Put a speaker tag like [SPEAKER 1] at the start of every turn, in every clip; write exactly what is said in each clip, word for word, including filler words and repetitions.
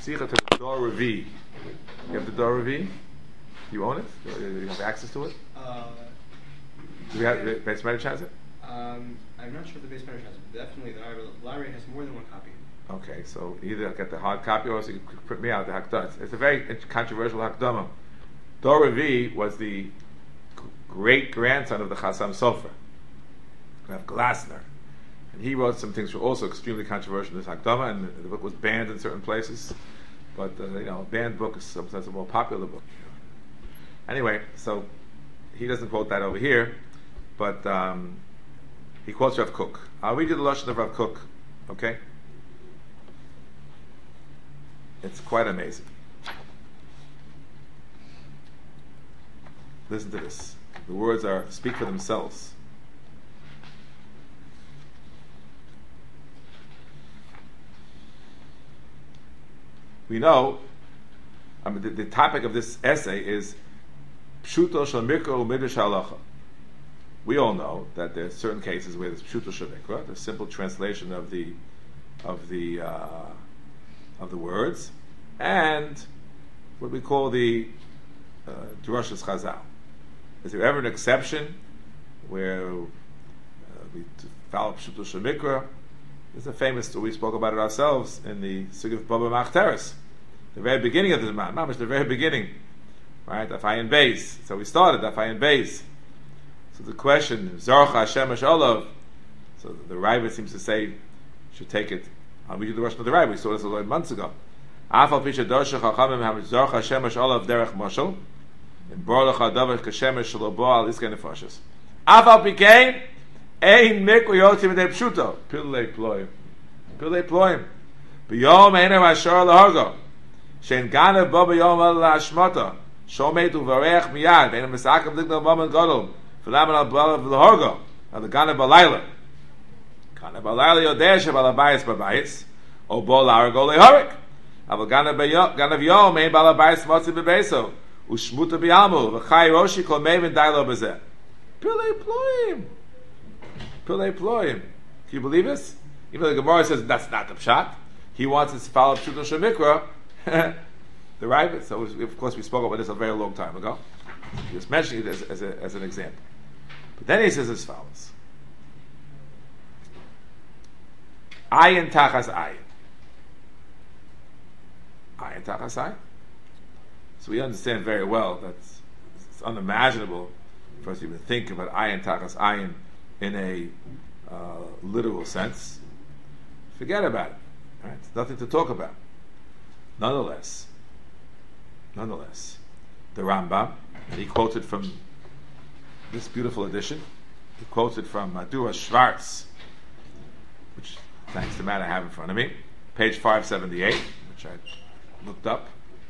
[SPEAKER 1] Psicha to the Dor Revi. You have the Dor Revi? You own it? You have access to it?
[SPEAKER 2] Uh,
[SPEAKER 1] Do we have the Beis Medrash has it?
[SPEAKER 2] Um, I'm not sure if the Beis Medrash has it, but definitely the library has more than one copy.
[SPEAKER 1] Okay, so either get the hard copy or else you can print me out the Hakdama. It's, it's a very controversial Hakdama. Dor Revi was the great grandson of the Chassam Sofer, Rav Glasner. And he wrote some things which were also extremely controversial in this Hakdama, and the, the book was banned in certain places. But, uh, you know, a banned book is sometimes a more popular book. Anyway, so he doesn't quote that over here, but um, he quotes Rav Kook. I'll read you the Lashon of Rav Kook, okay? It's quite amazing. Listen to this. The words are speak for themselves. We know, I mean, the, the topic of this essay is Pshuto Shel Mikra U'Midrash Halacha. We all know that there are certain cases where there's Pshuto Shel Mikra, the simple translation of the of the uh, of the words, and what we call the uh, Drashas Chazal. Is there ever an exception where uh, we follow Pshuto Shel Mikra? There's a famous story, we spoke about it ourselves in the Sugya of Baba Machteres, the very beginning of the Zman, Mamash, the very beginning, right? Afayin Beis. So we started Afayin Beis. So the question, Zorcha Hashem Olav. So the Raiva seems to say, should take it. I'll read you the Russian of the Raiva. We saw this a lot months ago. Afal Pisha Dorsha Chachamim Ham Zorcha Hashem Olav Derech Moshel. And Borlach Adav Kashem Shalobo Al Iskei Nefashos. Afal Pikein. Ein mikro yotzim v'dei pshuto. Pilei ploim. Pilei ploim. B'yom einer v'ashor l'hargo. Shein ganav bo b'yom al l'hashmata. Shomet u'varech miyad. V'einem misakav lignal moment gadol. V'laman al b'alav l'hargo. Al ganav b'layla. Ganav b'layla yodeh shebal abayis b'bayis. O bo l'hargo le'horik. Al ganav yom ein b'al abayis motzi b'beiso. U'shmuta b'yalmu. V'chai roshi kol meimin dailo b'zeh. Pilei ploim. Pilei ploim. Can you believe this? Even though the Gemara says that's not the pshat, he wants us to follow Pshuto Shel Mikra. The right. So of course we spoke about this a very long time ago. Just mentioning it as, as, a, as an example. But then he says as follows: Ayin tachas ayin. Ayin tachas ayin. So we understand very well that it's unimaginable for us to even think about ayin tachas ayin in a uh, literal sense. Forget about it. Right? It's nothing to talk about. Nonetheless, nonetheless, the Rambam, and he quoted from this beautiful edition, he quoted from Madura Schwartz, which, thanks to Matt, I have in front of me, page five seventy-eight, which I looked up.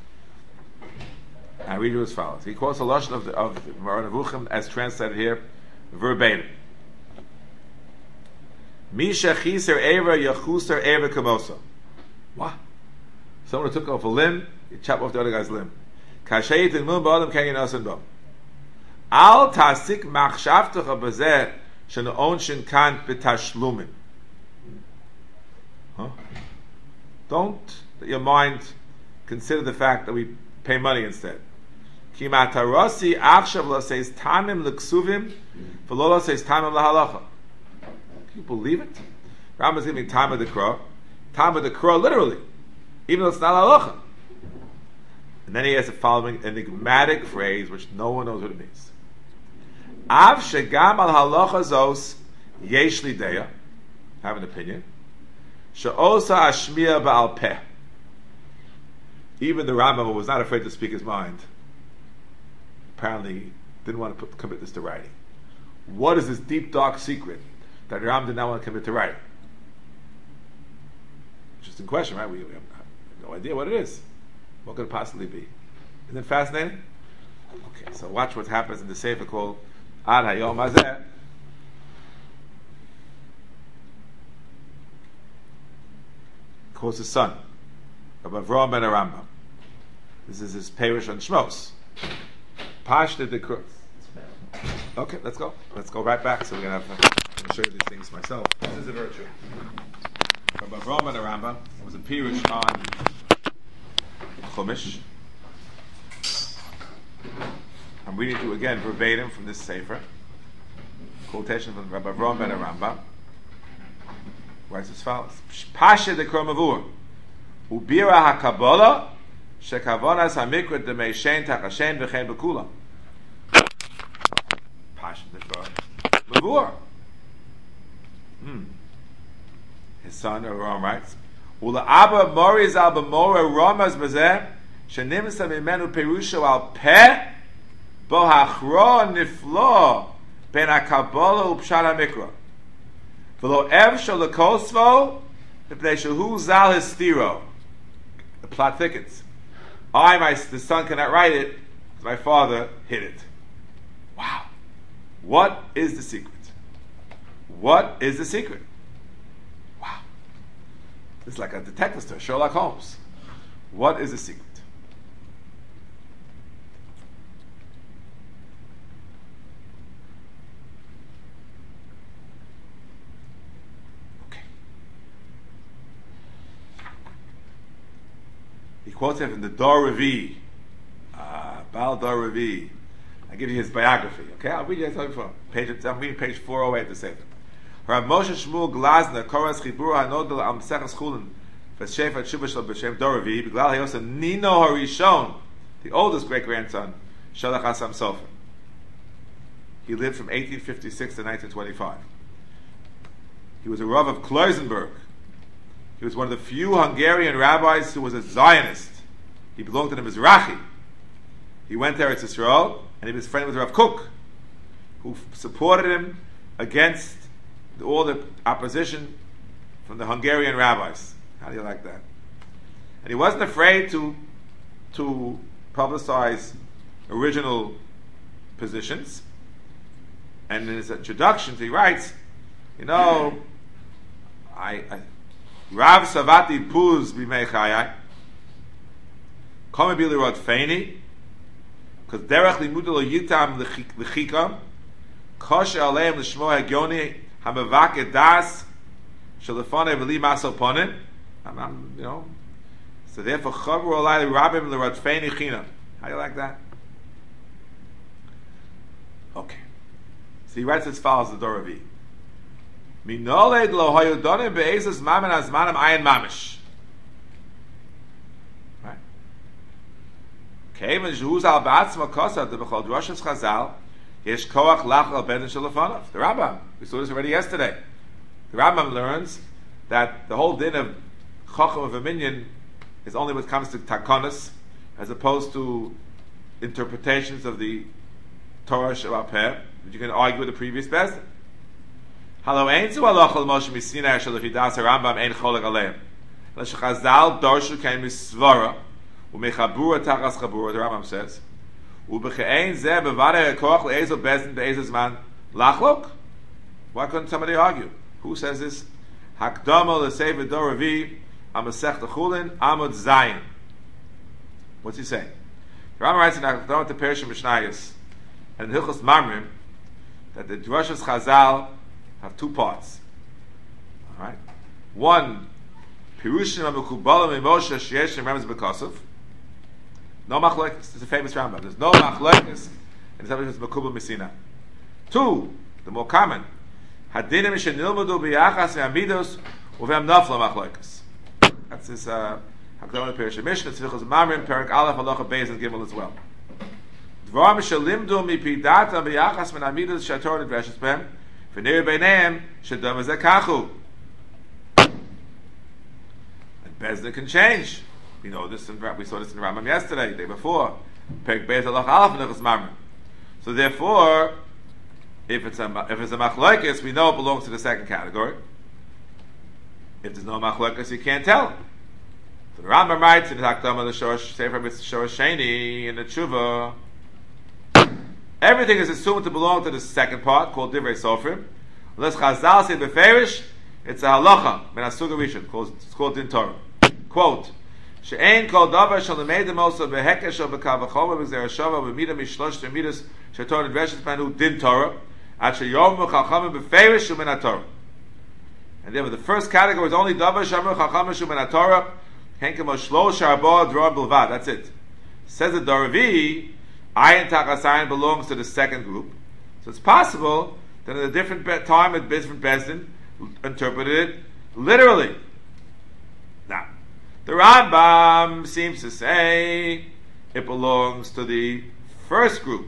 [SPEAKER 1] I read you as follows. He quotes a lashon of the of Moreh Nevuchim as translated here, verbatim. Misha chiser eva yachuser eva kamosa. What? Someone who took off a limb, you chop off the other guy's limb. Kashayit in mum ba'adam kenyan asen bam. Al tasik machshavtecha bazeh sheno onshin kan b'tashlumin. Huh? Don't let your mind consider the fact that we pay money instead. Ki matarasi achshav la says tamim l'ksuvim v'lo la says tamim lahalacha. Can you believe it? Rambam is giving time of the crow, time of the crow literally, even though it's not halacha. And then he has the following enigmatic phrase, which no one knows what it means. Av shegam al halacha zos yesh li deya. Have an opinion. She'osa ashmiya ba'al peh. Even the Rambam was not afraid to speak his mind. Apparently, didn't want to put, commit this to writing. What is this deep, dark secret that Rambam did not want to commit to writing? Interesting question, right? We, we have no idea what it is. What could it possibly be? Isn't it fascinating? Okay, so watch what happens in the Sefer called Ad Hayom Hazeh. Quotes his son, of Avraham ben Rambam. This is his Perush on Shmos. Pashta the Kur. Okay, let's go. Let's go right back. So we're gonna have. I'm gonna show you these things myself. This is a virtue. From Avraham ben Rambam, it was a Perush on Chumash. I'm reading to you again verbatim from this sefer. Quotation from Rabbi Avraham ben Arambam. Writes as follows: Pasha de Kromavur, Ubira HaKabbalah, Shekavonas HaMikra Demeishen Takashen V'chein B'kula. Pasha de Kromavur. Hmm. His son Avraham writes, Ula Abba Moriz Al B'mora Ramaz B'zeh, Shenimsa Mimenu Perusho Al Peh, Bo Hachro Niflo, Ben HaKabbalah Upshat HaMikra. V'lo ev shel lekosvo, v'pnei shehu zal histiro. The plot thickens. I, my the son, cannot write it. My father hid it. Wow. What is the secret? What is the secret? Wow. It's like a detective story, Sherlock Holmes. What is the secret? He quotes it from the Dor Revi, uh, Baal Dor Revi. I give you his biography. Okay, I'll read you. I told you before. Page, I'm reading page four oh eight of the Sefer. Rav Moshe Shmuel Glazner Koras Chibur Hanodel Am Seches Chulin V'Shefa Tshuva Shel B'Shem Dor Revi B'Glal Hayosa Nino Harishon, the oldest great grandson, Shalach Hasam Sofer. He lived from eighteen fifty-six to nineteen twenty-five. He was a Rav of Kloisenberg. He was one of the few Hungarian rabbis who was a Zionist. He belonged to the Mizrahi. He went there to Israel, and he was friend with Rav Kook, who f- supported him against all the opposition from the Hungarian rabbis. How do you like that? And he wasn't afraid to to publicize original positions. And in his introduction, he writes, you know, I... I Rav Savati Puz B'mei Chayai Kome Bili Rod Feini because Derech Limudu Lo Yitam L'chikam Koshe Aleim L'shmo Hagioni Hamavake Das Shalafone V'li Masel Ponin. I'm, you know, so therefore Chavru Olai Rabim L'Rod Feini China. How do you like that? Okay. So he writes as follows, the Dor Revi. Minoled lo hayudonim be'ezes mamen azmanim ayin mamish. Right? Kevin zhuz al ba'atzma kosa de b'chol droshes chazal yesh koach lach al beden shelafonov. The Rambam, we saw this already yesterday. The Rambam learns that the whole din of chacham of a minyan is only when it comes to takonis, as opposed to interpretations of the Torah Shabbat Peh, that you can argue with the previous Bezdin. Hello, ain't so Allah Moshe Misina shel Fidas Rambam ein cholek aleim. La shechazal darshu kein misvara u mechabura tachas chabura. The Rambam says, u bechein zeh bevare koach leezel bezin beezes man lachlok. Why couldn't somebody argue? Who says this? Hakdama lesefer Dor Revi amasech techulin amud zayin. What's he saying? The Rambam writes in Hakdama to Perishim Mishnayos and in Hilchos Mamrim that the Drashos Chazal have two parts. All right. One, Pirushim HaMekubalim Moshe Sheyesh Remembrance B'Kosov. No machlokes. This is a famous Rambam. There's no machlokes in something that's Mekubal Mesina. Two, the more common, Hadinim Shenilmudu B'Yachas Ve'Amidos Uve'am Nafla machlokes. That's this uh, Hakdama Perishim Mishnah Tzvichos Mamrim Perak Aleph Halacha Beis and Gimel as well. Dvarim Shelimdu Mipidata B'Yachas Ve'Amidos Shator Nidreshes B'Hem. And Bezdin can change. We know this in, we saw this in Rambam yesterday, the day before. So therefore, if it's a if it's a machlokes, we know it belongs to the second category. If there's no machlokes, you can't tell. So the Rambam writes in the Hakdama the Shorosh Sefer Mitzvah Sheni in the Tshuva. Everything is assumed to belong to the second part, called Divrei Sofrim. Unless Chazal said Beferish, it's a halacha, min hasuga rishon, it's called Din Torah. Quote, She'ein kol davar shal nemedim also behekesh shal bekav v'chomer b'gzer hashava b'mida mishlosh t'midas shetor nidreshes panu Din Torah at sheyom v'chachamim Beferish u'min HaTorah. And therefore the first category is only davar shamar chachamim u'min HaTorah That's it. Says the Doravi, Ayin Tachas Ayin belongs to the second group. So it's possible that at a different be- time, a different Bezdin interpreted it literally. Now, the Rambam seems to say it belongs to the first group.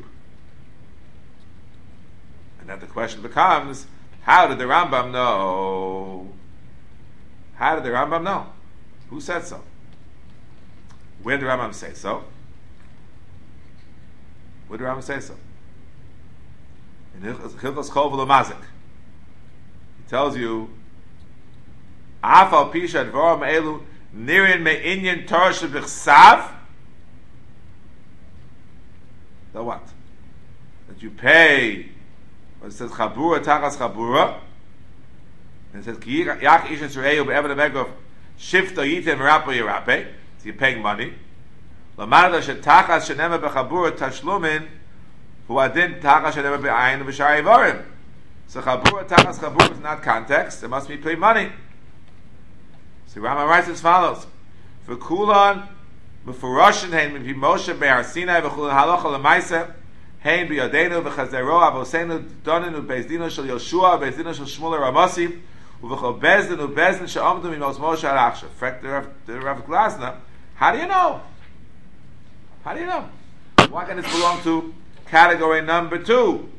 [SPEAKER 1] And then the question becomes, how did the Rambam know? How did the Rambam know? Who said so? Where did the Rambam say so? Where did the Rambam say so? In Hilchos Chol V'lo Mazik. He tells you, Af al pisha dvoram elu nirin me'inyan Torah shebichsav. The what? That you pay. It says Chabura Tachas Chabura, and it says Ki Yach Ish Yisrael Be'evan Amegov Shifta Yitem Rapo Yirape. So you're paying money. Lamarda Shetachas Shenema Bechabura Tashlumin Hu Adin Tachas Shenema Be'ayin V'Shari Vorim. So Chabura Tachas Chabura is not context. It must be pay money. So Rama writes as follows: For Kulan Mefurashin Hein Min Moshe Be'ar Sinai V'Chulan Halacha L'Maisa. Hein biyadenu v'chazero avosenu donenu bezdino shel Yoshua bezdino shel Shmuel Ramasi uv'chol bezdin ubezdin she'omdu mimos Moshe Arachshav. Fact, the Rav, the Rav Glasner. How do you know? How do you know? Why can this belong to category number two?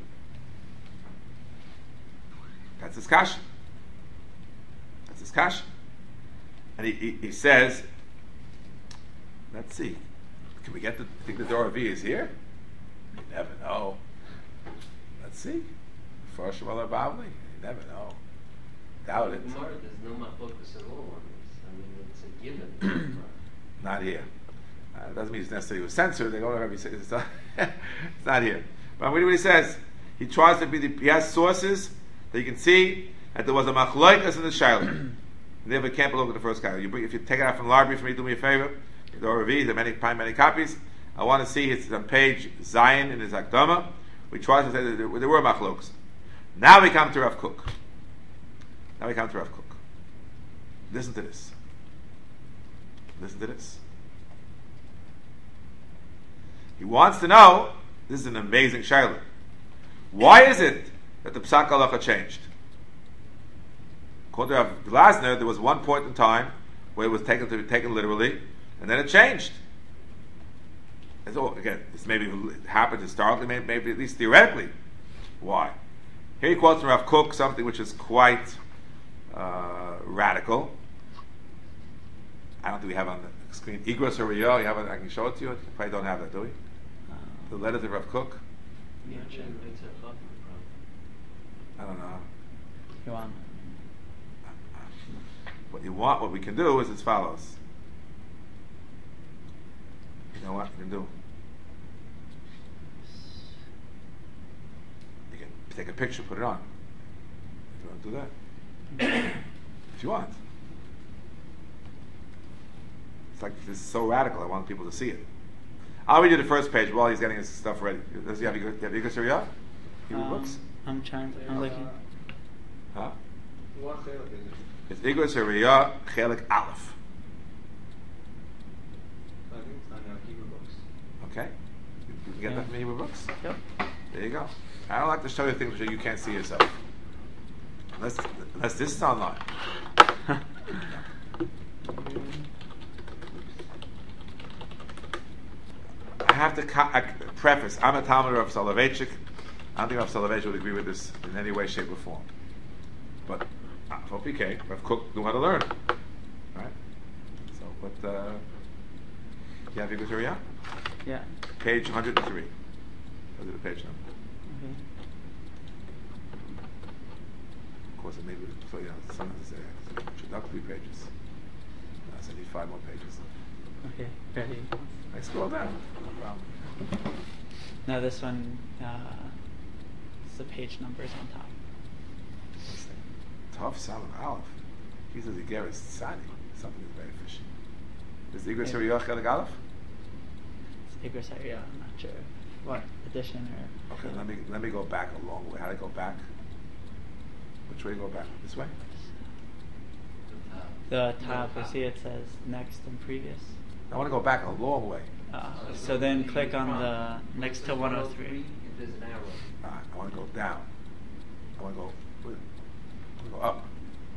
[SPEAKER 1] That's his kasha. That's his kasha. And he, he, he says, let's see. Can we get the? I think the Dor V is here. You never know. Let's see. First of all, Bavli. You never know. Doubt it.
[SPEAKER 3] There's no machlokas at all on this. I mean, it's a given.
[SPEAKER 1] Not here. Uh, it doesn't mean it's necessarily was censored. They don't have every. It's not, it's not here. But what he says, he tries to be. The, he has sources that you can see that there was a machlokas in the Shiloh. Never can't belong to the first guy. You bring, if you take it out from the library for me, do me a favor. The Ravi, there are many, many copies. I want to see it's on page Zion in his Akdama. We try to say that there, there were machlokas. Now we come to Rav Kook. Now we come to Rav Kook. Listen to this. Listen to this. He wants to know, this is an amazing shayla. Why is it that the Psak Halacha changed? According to Rav Glasner, there was one point in time where it was taken to be taken literally, and then it changed. And so, again, this maybe happened historically, maybe, maybe at least theoretically. Why? Here he quotes from Rav Kook something which is quite uh, radical. I don't think we have on the screen. Igros Hariyah, you have it, I can show it to you. You probably don't have that, do we? Uh, the letter to Rav Kook?
[SPEAKER 3] Yeah,
[SPEAKER 1] I don't know.
[SPEAKER 4] You want?
[SPEAKER 1] What you want, what we can do is as follows. You know what you can do? You can take a picture, put it on. If you want to do that. If you want. It's like, this is so radical, I want people to see it. I'll read you the first page while he's getting his stuff ready. Does he have Yigas Hariyah? Hebrew
[SPEAKER 4] um,
[SPEAKER 1] books?
[SPEAKER 4] I'm trying, I'm looking.
[SPEAKER 1] Huh?
[SPEAKER 2] What chelik is it?
[SPEAKER 1] It's Igros Hariyah, Chelik Aleph.
[SPEAKER 2] I think it's on uh, Hebrew books.
[SPEAKER 1] Okay? You, you can get
[SPEAKER 4] Yeah.
[SPEAKER 1] that from Hebrew books?
[SPEAKER 4] Yep.
[SPEAKER 1] There you go. I don't like to show you things which you can't see yourself. Unless, unless this is online. I have to co- I, preface, I'm a Talmud of Soloveitchik. I don't think Rav Soloveitchik would agree with this in any way, shape, or form. But for P K, Rav Kook knew how to learn. Right? So, but, uh, you have Yigas Hariyah?
[SPEAKER 4] Yeah.
[SPEAKER 1] Page one hundred three. I'll do the page number.
[SPEAKER 4] Okay.
[SPEAKER 1] Of course, it may be, so, you know, sometimes it's uh, introductory pages. Uh, so I need five more pages.
[SPEAKER 4] Okay. Ready.
[SPEAKER 1] I scroll down. No problem.
[SPEAKER 4] No, this one, uh, the page numbers on top.
[SPEAKER 1] What's that? Tough Salon Aleph. He says Igeris Sani. Something is very fishy. Is the Igros
[SPEAKER 4] Yeah.
[SPEAKER 1] Hariyah Chelik Aleph?
[SPEAKER 4] Igros Hariyah, I'm not sure what edition or.
[SPEAKER 1] Okay, let me let me go back a long way. How do I go back? Which way to go back? This way?
[SPEAKER 4] the top, you see it says next and previous.
[SPEAKER 1] I want to go back a long way.
[SPEAKER 4] Uh, so then click on the next to one oh three.
[SPEAKER 3] If there's an arrow.
[SPEAKER 1] All right, I want to go down. I want to go. I want to go up.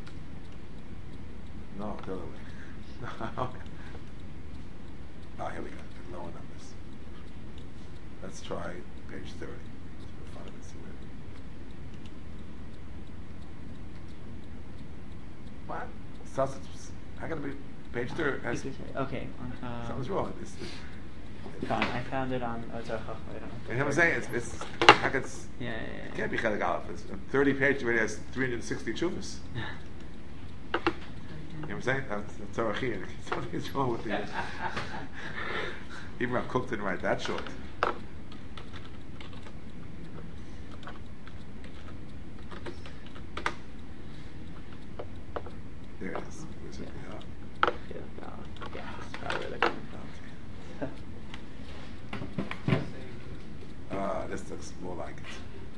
[SPEAKER 1] No, the other way. Okay. Oh, here we go. Lower numbers. Let's try page thirty. Let's put fun of it. See where. What? Sounds, how can it be page thirty? Has,
[SPEAKER 4] Okay. Um,
[SPEAKER 1] something's wrong. It's, it's,
[SPEAKER 4] Fine, I found it on Ozar Chachma.
[SPEAKER 1] you know what I'm saying? It's, it's, how could it's,
[SPEAKER 4] Yeah, yeah,
[SPEAKER 1] it
[SPEAKER 4] yeah.
[SPEAKER 1] can't be Chelik Aleph. It's thirty pages already has three hundred sixty chuvas. You know what I'm saying? That's that's Torah. Something's wrong with the. Even Rav Kook didn't write that short. There it is. Where's it?
[SPEAKER 4] Yeah.
[SPEAKER 1] Yeah.
[SPEAKER 4] Yeah, no, yeah, that's probably where they're coming from.
[SPEAKER 1] Uh, this looks more like it.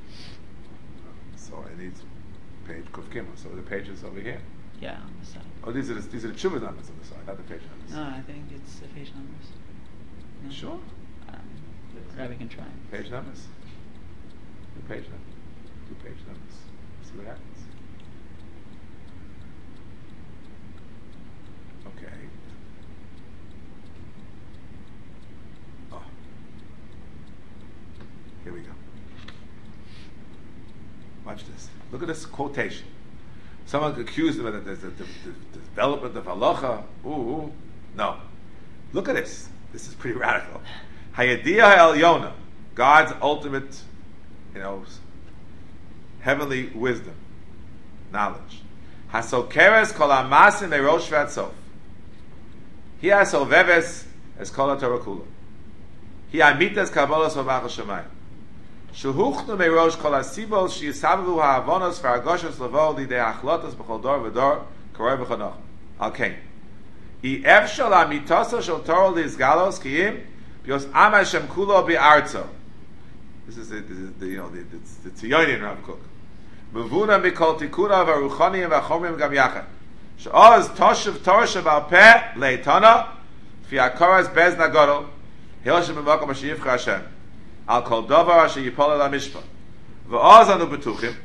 [SPEAKER 1] So it needs page Kuf Gimel. So the pages over here.
[SPEAKER 4] Yeah, on the side.
[SPEAKER 1] Oh, these are the, these are the Chuvah numbers on the side, not the page numbers.
[SPEAKER 4] No, I think it's the page numbers. No?
[SPEAKER 1] Sure.
[SPEAKER 4] Um, Rabbi can try.
[SPEAKER 1] Page numbers. Two page numbers. Two page numbers. See what happens. Okay. Oh. Here we go. Watch this. Look at this quotation. Someone accused him that there's a the, the, the development of halacha. Ooh, ooh. No. Look at this. This is pretty radical. Hayadiyah Elyona, God's ultimate, you know, heavenly wisdom, knowledge. Hasokeres kol hamasim merosh v'atsof. He hasoveves es kol haTorah kula. He amitas kabolos v'machal shemayim. Shehuchnu merosh kol hasibos sheyisavu ha'avonos v'argoshos levo lidei achlotas b'chol dor v'dor koroi v'chonoch. Okay. I efshal amitoso shel Torah lizgalos kiyim because Am Hashem kulo be'arzo. This is the, this is the you know the the, the Tzionin Rav Kook. Mevuna mikol tikuna v'ruchanim v'chomrim gam yachad. She'oz toshev Torah shebal peh leitana fi akaras bez nagodol hilshem b'makom asher yivcha Hashem al kol davar asher yipol el hamishpah v'oz anu betuchim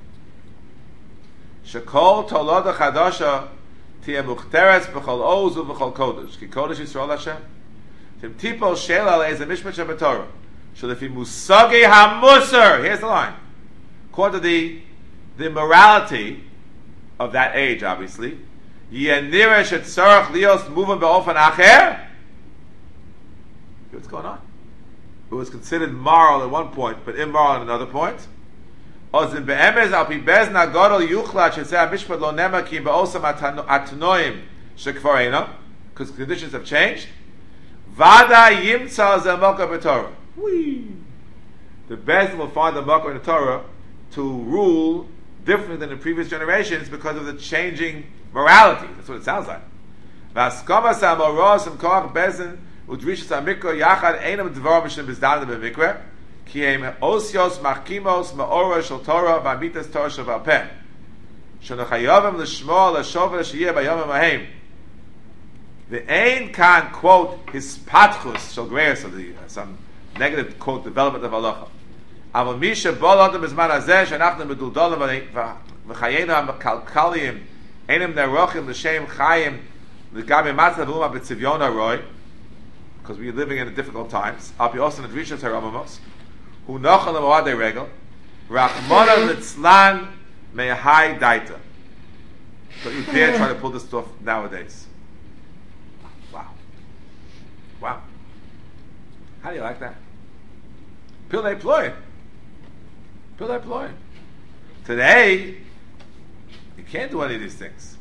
[SPEAKER 1] shekol toloda chadasha tiyeh muchteres b'chol oz u'b'chol kodesh ki kodesh Yisrael Hashem tim tipo shel al ez a mishpat shebetorah shel if musage hamusar. Here's the line. According to the the morality of that age, obviously, yenire shet tzarach lios moving be'ofen acher. What's going on? It was considered moral at one point, but immoral at another point. Ozin be'emez al pi bez nagodol yuchlat sheseh mishpat lo nema ki be'osam atnoim shekvarena, because conditions have changed. Vada yimtza zel moka b'Torah. The best will find the moka in the Torah to rule different than the previous generations because of the changing morality. That's what it sounds like. V'askama sa'moros im koach bezin udrishas ha'mikra yachad einam dvar b'shem bizdanim b'mikra ki em osios machkimos ma'ora shel Torah v'amitas Torah shel v'alpeh shenachayavim l'shmo l'shover sheyeh bayom ha'mahem. The Ein can quote his patchus shel greis of the uh, some negative quote development of halacha. Aval misha bolodem bizman hazeh shenachnu meduldolim v'chayenu ha'kalkaliyim enim nerochim l'shem chayim l'gabi matzav v'uma b'tzivyon ha'roi, because we're living in difficult times. Al pi osan adrishas haramamos hu nochal l'moadei regel rachmona l'tzlan mehai daita. So you dare try to pull this stuff nowadays. Wow. Wow. How do you like that? Pilei ploy. Pilei ploy. Today, you can't do any of these things.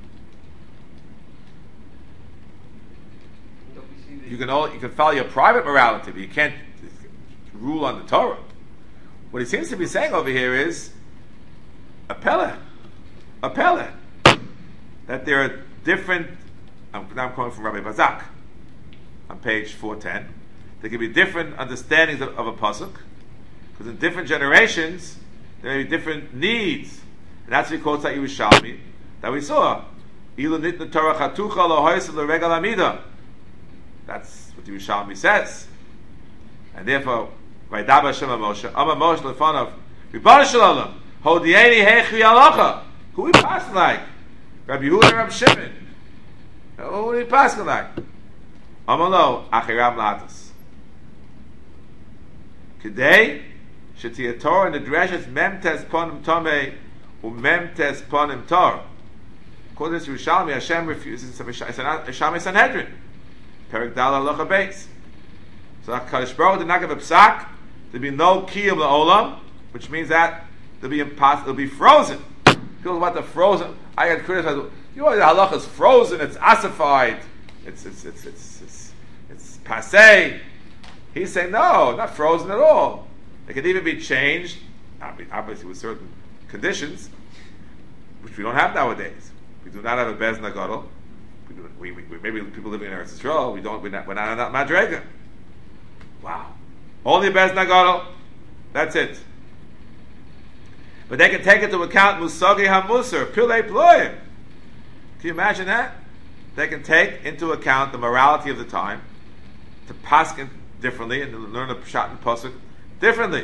[SPEAKER 1] You can all, you can follow your private morality, but you can't rule on the Torah. What he seems to be saying over here is a pele, a pele, that there are different. I'm, now I'm quoting from Rabbi Bazak on page four ten. There can be different understandings of, of a pasuk, because in different generations there may be different needs, and that's what he quotes that Yerushalmi that we saw. Ilu nitna Torah chatucha lohoisa l'regal amida. That's what the Yerushalmi says. And therefore, Vaydaba Hashem Moshe, Amar Moshe lefanov, Ribono shel Olam, Hodieni hechi halacha. Who we pass like? Rabbi Yehuda, Rabbi Shimon. Who we pass like? Amar lo, Achiram lahatas. Today, Shetia Torah and the Dreshes memtes ponim tomei umemtes ponim Torah. According to Yerushalmi, Hashem refuses. It's an Yerushalmi Sanhedrin. Perik Dal Halacha Beis. So Kadosh Baruch Hu did not give a psak. There'll be no kiyum la'olam, which means that there'll be impossible. It'll be frozen. People about the frozen. I get criticized. You know, the halacha is frozen. It's ossified. It's it's it's it's it's, it's passé. He's saying no, not frozen at all. It could even be changed, obviously with certain conditions, which we don't have nowadays. We do not have a Bez Nagadol. We, we, we, maybe people living in Eretz Yisrael, we don't, we're not, we're not on that Madrega. Wow. Only Bez Nagadol. That's it. But they can take into account Musagi HaMusar, Pilei Ploim. Can you imagine that? They can take into account the morality of the time, to paskin differently, and to learn a Pshat and Pasuk differently.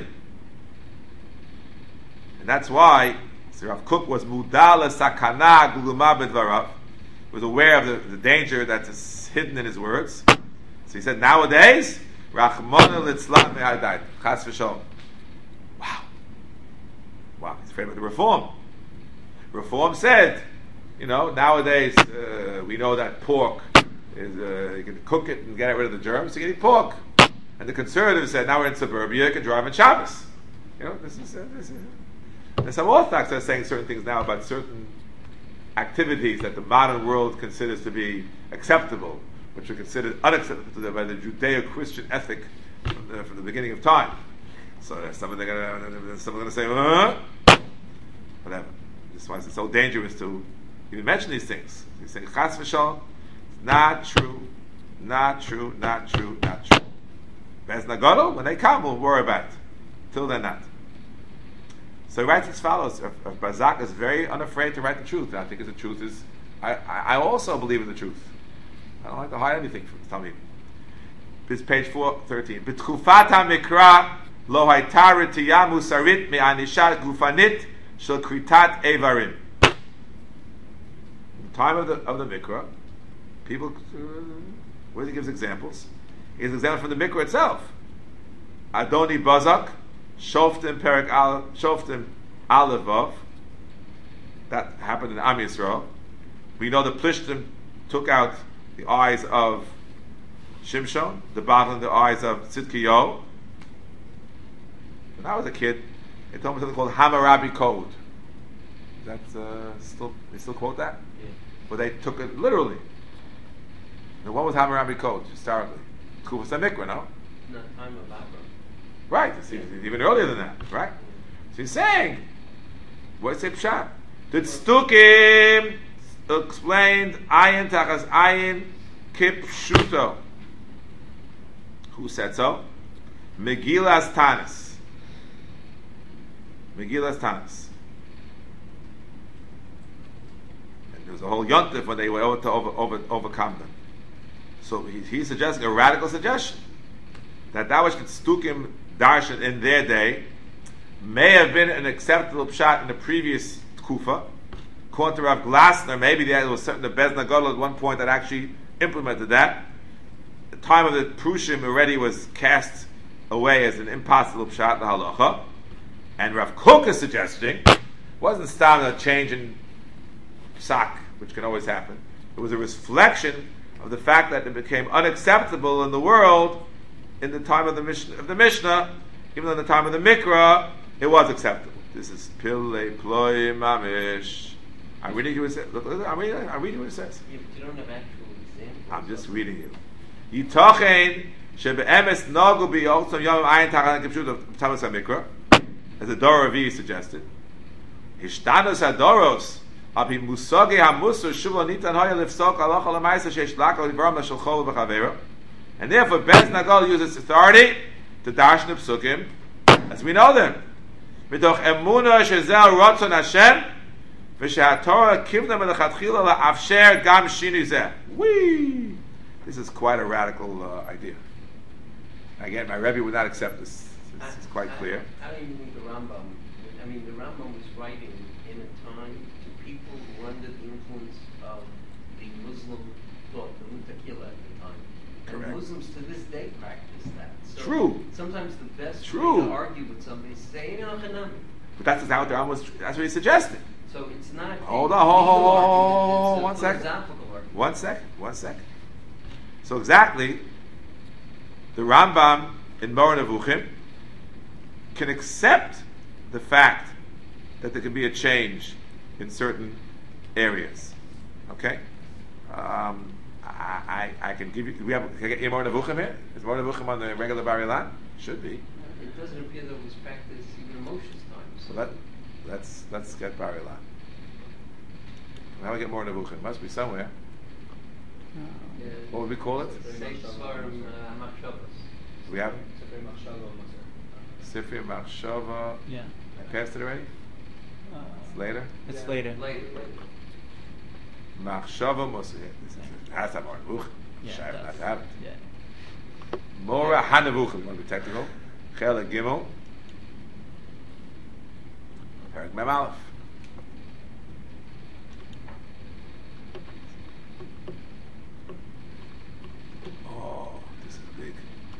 [SPEAKER 1] And that's why so Rav Kook was Mudala Sakana Guluma B'dvarav, was aware of the, the danger that is hidden in his words. So he said, nowadays, Rachmana Litzlan Me'adayt, Chas V'Sholom. Wow. Wow, he's afraid about the Reform. Reform said, you know, nowadays, uh, we know that pork is, uh, you can cook it and get rid of the germs, so you can eat pork. And the conservatives said, now we're in suburbia, you can drive in Shabbos. You know, this is, uh, this is, and some Orthodox are saying certain things now about certain activities that the modern world considers to be acceptable, which are considered unacceptable by the Judeo-Christian ethic from the, from the beginning of time. So uh, some of them are going to say, uh, whatever. This is why it's so dangerous to even mention these things. He's saying, Chas v'Shalom, not true, not true, not true, not true. Bez Nagadol, when they come, we'll worry about it. Till they're not. So he writes as follows. If, if Bazak is very unafraid to write the truth, and I think the truth is, I, I, I also believe in the truth. I don't like to hide anything from Talmud. This is page four thirteen. B'tchufat ha'mikra lo hayta retiya musarit me'anishat gufanit shel kritat evarim. In the time of the of the mikra, people, uh, where he gives examples, he gives an example from the mikra itself. Adoni Bazak, Shoftim Perik Al Shoftim Alevov. That happened in Am Yisrael. We know the Plishtim took out the eyes of Shimshon, the bottom of the eyes of Tzidkiyahu. When I was a kid, they told me something called Hammurabi Code. That's uh, still they still quote that,
[SPEAKER 3] Yeah.
[SPEAKER 1] but they took it literally. Now, what was Hammurabi Code historically? Kufas HaMikra, no?
[SPEAKER 3] No, time of Avram.
[SPEAKER 1] Right, it's even, even earlier than that, right? So he's saying, what's it pshat? The Tzdukim explained ayin tachas ayin kipshuto. Who said so? Megillas Tanis. Megillas Tanis. And there was a whole yontif when they were able to over, over, overcome them. So he, he's suggesting a radical suggestion that that which Tzdukim darshan in their day may have been an acceptable pshat in the previous Kufa. According to Rav Glasner, maybe there was certain the Bez Nagadol at one point that actually implemented that. The time of the Prushim already was cast away as an impossible pshat, the halacha. And Rav Kook is suggesting wasn't starting a change in psak, which can always happen. It was a reflection of the fact that it became unacceptable in the world in the time of the Mishnah, of the Mishnah, even though in the time of the Mikra, it was acceptable. This is Pillei Ploi Mamish. I'm reading you what it says. Look, look, I'm reading, I'm reading what it says.
[SPEAKER 3] Yeah, but you don't have actual examples.
[SPEAKER 1] I'm just reading you. Yitochein shebe'emes nagu bi'yotzom yom ayin tachan kipshut of Tamas HaMikra, as the Dor Ravi suggested. Hishtanos hadoros api musagi hamusur shuvo nitan hoya lifsok halacha l'maisa sheish laka l'varam l'shel chol v'chavera. And therefore, Bez Nagadol uses authority to darshan the psukim as we know them. Mitoch emuna shezel rotzon Hashem V'shehatorah kivna melechatchila la'afsher gam shinu zeh. Whee! This is quite a radical uh, idea. Again, my Rebbe would not accept this. This is quite clear.
[SPEAKER 3] How do you think the Rambam? I mean, the Rambam was writing in a time to people who were under the influence of the Muslim thought, the Mutakila at the time.
[SPEAKER 1] Correct.
[SPEAKER 3] And Muslims to this day practice that. So
[SPEAKER 1] True.
[SPEAKER 3] Sometimes the best
[SPEAKER 1] True.
[SPEAKER 3] way to argue with somebody is say, "No, Hanami."
[SPEAKER 1] But that's how the Rambam was. That's what he suggested.
[SPEAKER 3] So it's not.
[SPEAKER 1] Hold
[SPEAKER 3] a
[SPEAKER 1] on, hold,
[SPEAKER 3] legal
[SPEAKER 1] hold,
[SPEAKER 3] argument,
[SPEAKER 1] hold,
[SPEAKER 3] it's a
[SPEAKER 1] one second.
[SPEAKER 3] philosophical argument.
[SPEAKER 1] One second. One second. So exactly, the Rambam in Moreh Nevuchim can accept the fact that there can be a change in certain areas. Okay, um, I, I I can give you. We have can I get Moreh Nevuchim here. Is Moreh Nevuchim on the regular Bar Ilan? Should be.
[SPEAKER 3] It doesn't appear that it was practiced even in Moshe's time.
[SPEAKER 1] So let let's let's get Bar Ilan. How do we get Moreh Nevuchim? It must be somewhere.
[SPEAKER 4] No.
[SPEAKER 3] Yeah.
[SPEAKER 1] What would we call it?
[SPEAKER 3] Seish Svarim, uh, Machshavos.
[SPEAKER 1] We have
[SPEAKER 2] Sefrei Machshava Moser.
[SPEAKER 1] Sifri Machshava.
[SPEAKER 4] Yeah.
[SPEAKER 1] I passed it already.
[SPEAKER 4] Uh,
[SPEAKER 1] It's later.
[SPEAKER 4] it's
[SPEAKER 2] Yeah.
[SPEAKER 4] later.
[SPEAKER 3] Later, later.
[SPEAKER 1] Machshava Musa. This is it. Has to have Moreh Nevuchim.
[SPEAKER 4] Yeah,
[SPEAKER 1] Shayv
[SPEAKER 4] it
[SPEAKER 1] not
[SPEAKER 4] does.
[SPEAKER 1] to have it.
[SPEAKER 4] Yeah.
[SPEAKER 1] Moreh HaNevuchim. Want to be technical? Chelik Gimel. Perak Mem Aleph. Oh, this is big.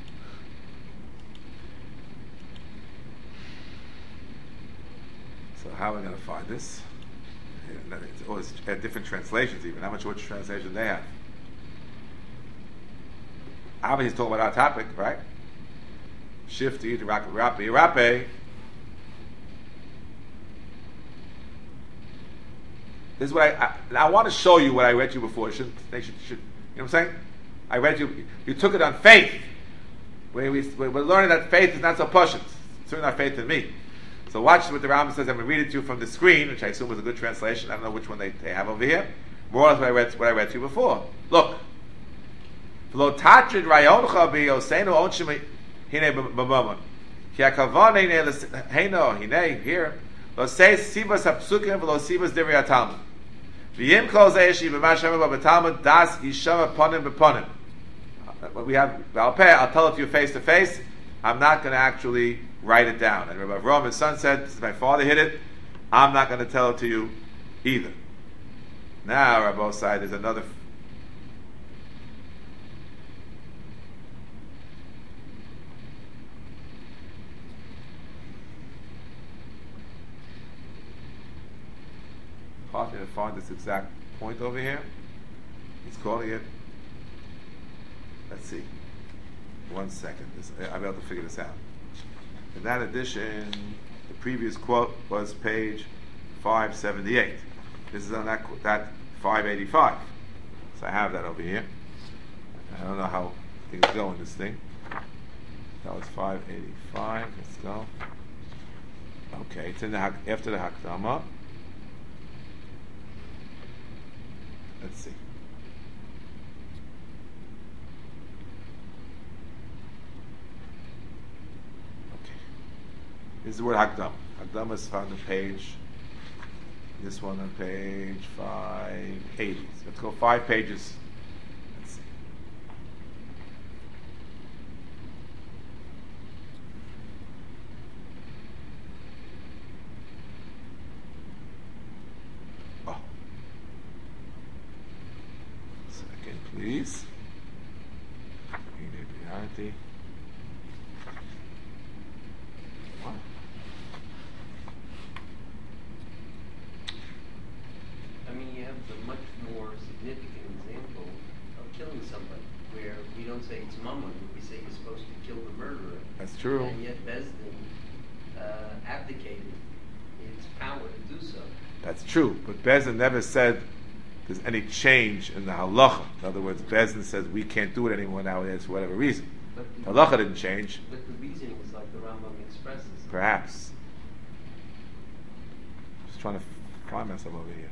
[SPEAKER 1] So how are we going to find this? Yeah, it's always at different translations even. How much which translation they have? Obviously he's talking about our topic, right? Shifty, Rape, Rape, Rape. This is what I, I, I want to show you what I read you before. Should, they should, should, you know what I'm saying? I read you, you took it on faith. Where we, we're learning that faith is not so pushing. It's certainly not faith in me. So watch what the Rambam says. I'm going to read it to you from the screen, which I assume was a good translation. I don't know which one they, they have over here. More or less what I read, what I read to you before. Look. V'lo tatrid rayoncha b'yoseinu onshim hine b'mamon. Ki hakavan hine heino hine here. Lo seis sibas hapsukim v'lo sibas divrei hatalmud. V'yim kol zeishi b'ma shema b'talmud das yishama ponim b'ponim. What we have, I'll pay, I'll tell it to you face to face. I'm not going to actually write it down. And Rabbi Avraham, his son, said, since my father hid it, I'm not going to tell it to you either. Now, Rabbi Osai, there's another. Hard to find this exact point over here. He's calling it. Let's see. One second. This, I'll be able to figure this out. In that edition, the previous quote was page five seventy-eight. This is on that, that five eighty-five. So I have that over here. I don't know how things go in this thing. That was five eighty-five. Let's go. Okay, it's in the after the Hakdama. Let's see. This is the word Hakdam. Hakdam is found on page, this one on page five eighty. So let's go five pages. Let's see. Oh. Second, please. Reality.
[SPEAKER 3] I mean, you have the much more significant example of killing somebody, where we don't say it's mammon, we say you're supposed to kill the murderer.
[SPEAKER 1] That's true.
[SPEAKER 3] And yet Bezdin uh, abdicated its power to do so.
[SPEAKER 1] That's true. But Bezdin never said there's any change in the halacha. In other words, Bezdin says we can't do it anymore nowadays for whatever reason.
[SPEAKER 3] But
[SPEAKER 1] The
[SPEAKER 3] the,
[SPEAKER 1] halacha didn't change.
[SPEAKER 3] but the reasoning is like the Rambam expresses.
[SPEAKER 1] Perhaps. Just trying to find myself over here.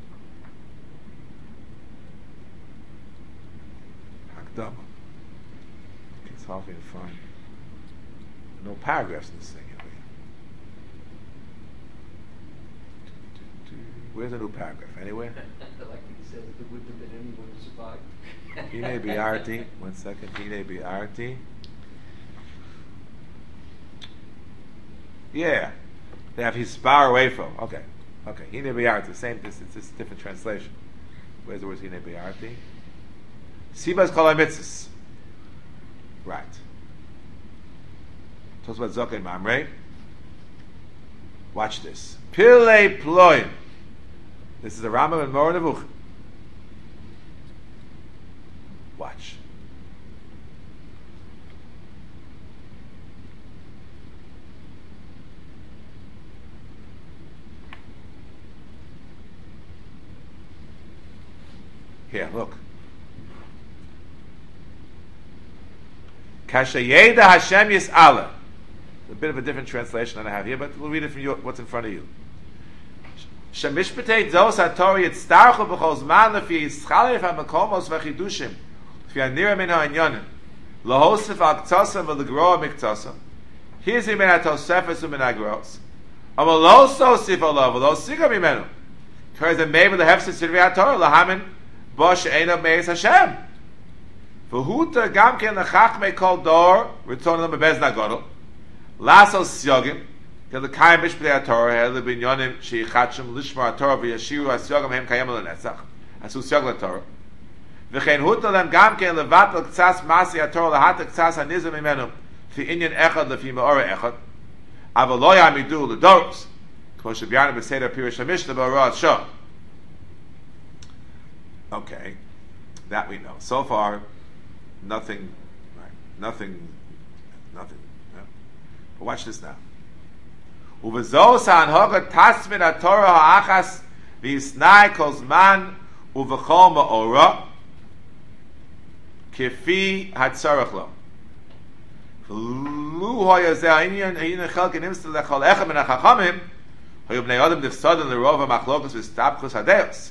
[SPEAKER 1] Hakdama. Okay, it's hard for me to find. No paragraphs in this thing over here. Where's the new paragraph? Anywhere?
[SPEAKER 3] Like he says, there wouldn't have been anyone who survived.
[SPEAKER 1] Hine bi'arti. One second. Hine bi'arti. Yeah. They have his bar away from. Okay. Okay. Hine bi'arti. Same. This it's just a different translation. Where's the word hine bi'arti? Sibas kol mitzvahs. Right. Talks about Zakei Mamre. Watch this. Pile ploim. This is the Rambam and Moreh Nevuchim. Watch. Here, look. Kashayeda Hashem Yis'ala. A bit of a different translation than I have here, but we'll read it from you, what's in front of you. Shemishpatei Zos HaTorah Yitztarchu B'chol Zman Lefi Yischalef HaMakomos V'Chidushim Lefi Anira Min HaInyonim Lahosef Al K'tzosam V'Legroa Miktzosam Hizi Min HaTosefes U'Min HaGros Amal Lo Sosif Olav Lo Siga Mimenu K'rez HaMevi Lehefse Sirvi HaTorah Lahamin Bo She'ena Meis Hashem V'Huta Gam Ken Lechachmei Kol Dor Ritzon Lam Bebez Nagodol Lasos Syogim the Kaim Mishpatei HaTorah the Binyonim Sheichatshim Lishmar HaTorah V'Yashiru HaSyogim Hem Kayem L'Netzach Asu Syog LaTorah V'chein Huta Lem Gam Ken Levatel K'tzas Masi HaTorah Lahata K'tzas HaNizim Imenu Fi Inyan Echad Lefi Me'ora Echad Aval Lo Yamidu L'Doros Kmo Shebianu B'Seder Pirish HaMishnah B'Orah Shom. Okay, that we know. So far, nothing, right, nothing, nothing. Yeah. But watch this now. Uvezos ha'anhoga tasmin ha'torah ha'achas v'yisnai kol zman uvechol ma'ora kefi ha'tzarech lo. V'lu hoya zeh ha'inyan ha'inyan chelken imstel lechol echem min ha'chachamim hoyu b'nei adam nifsoden l'rov ha'machlokas v'stapchus ha'deos.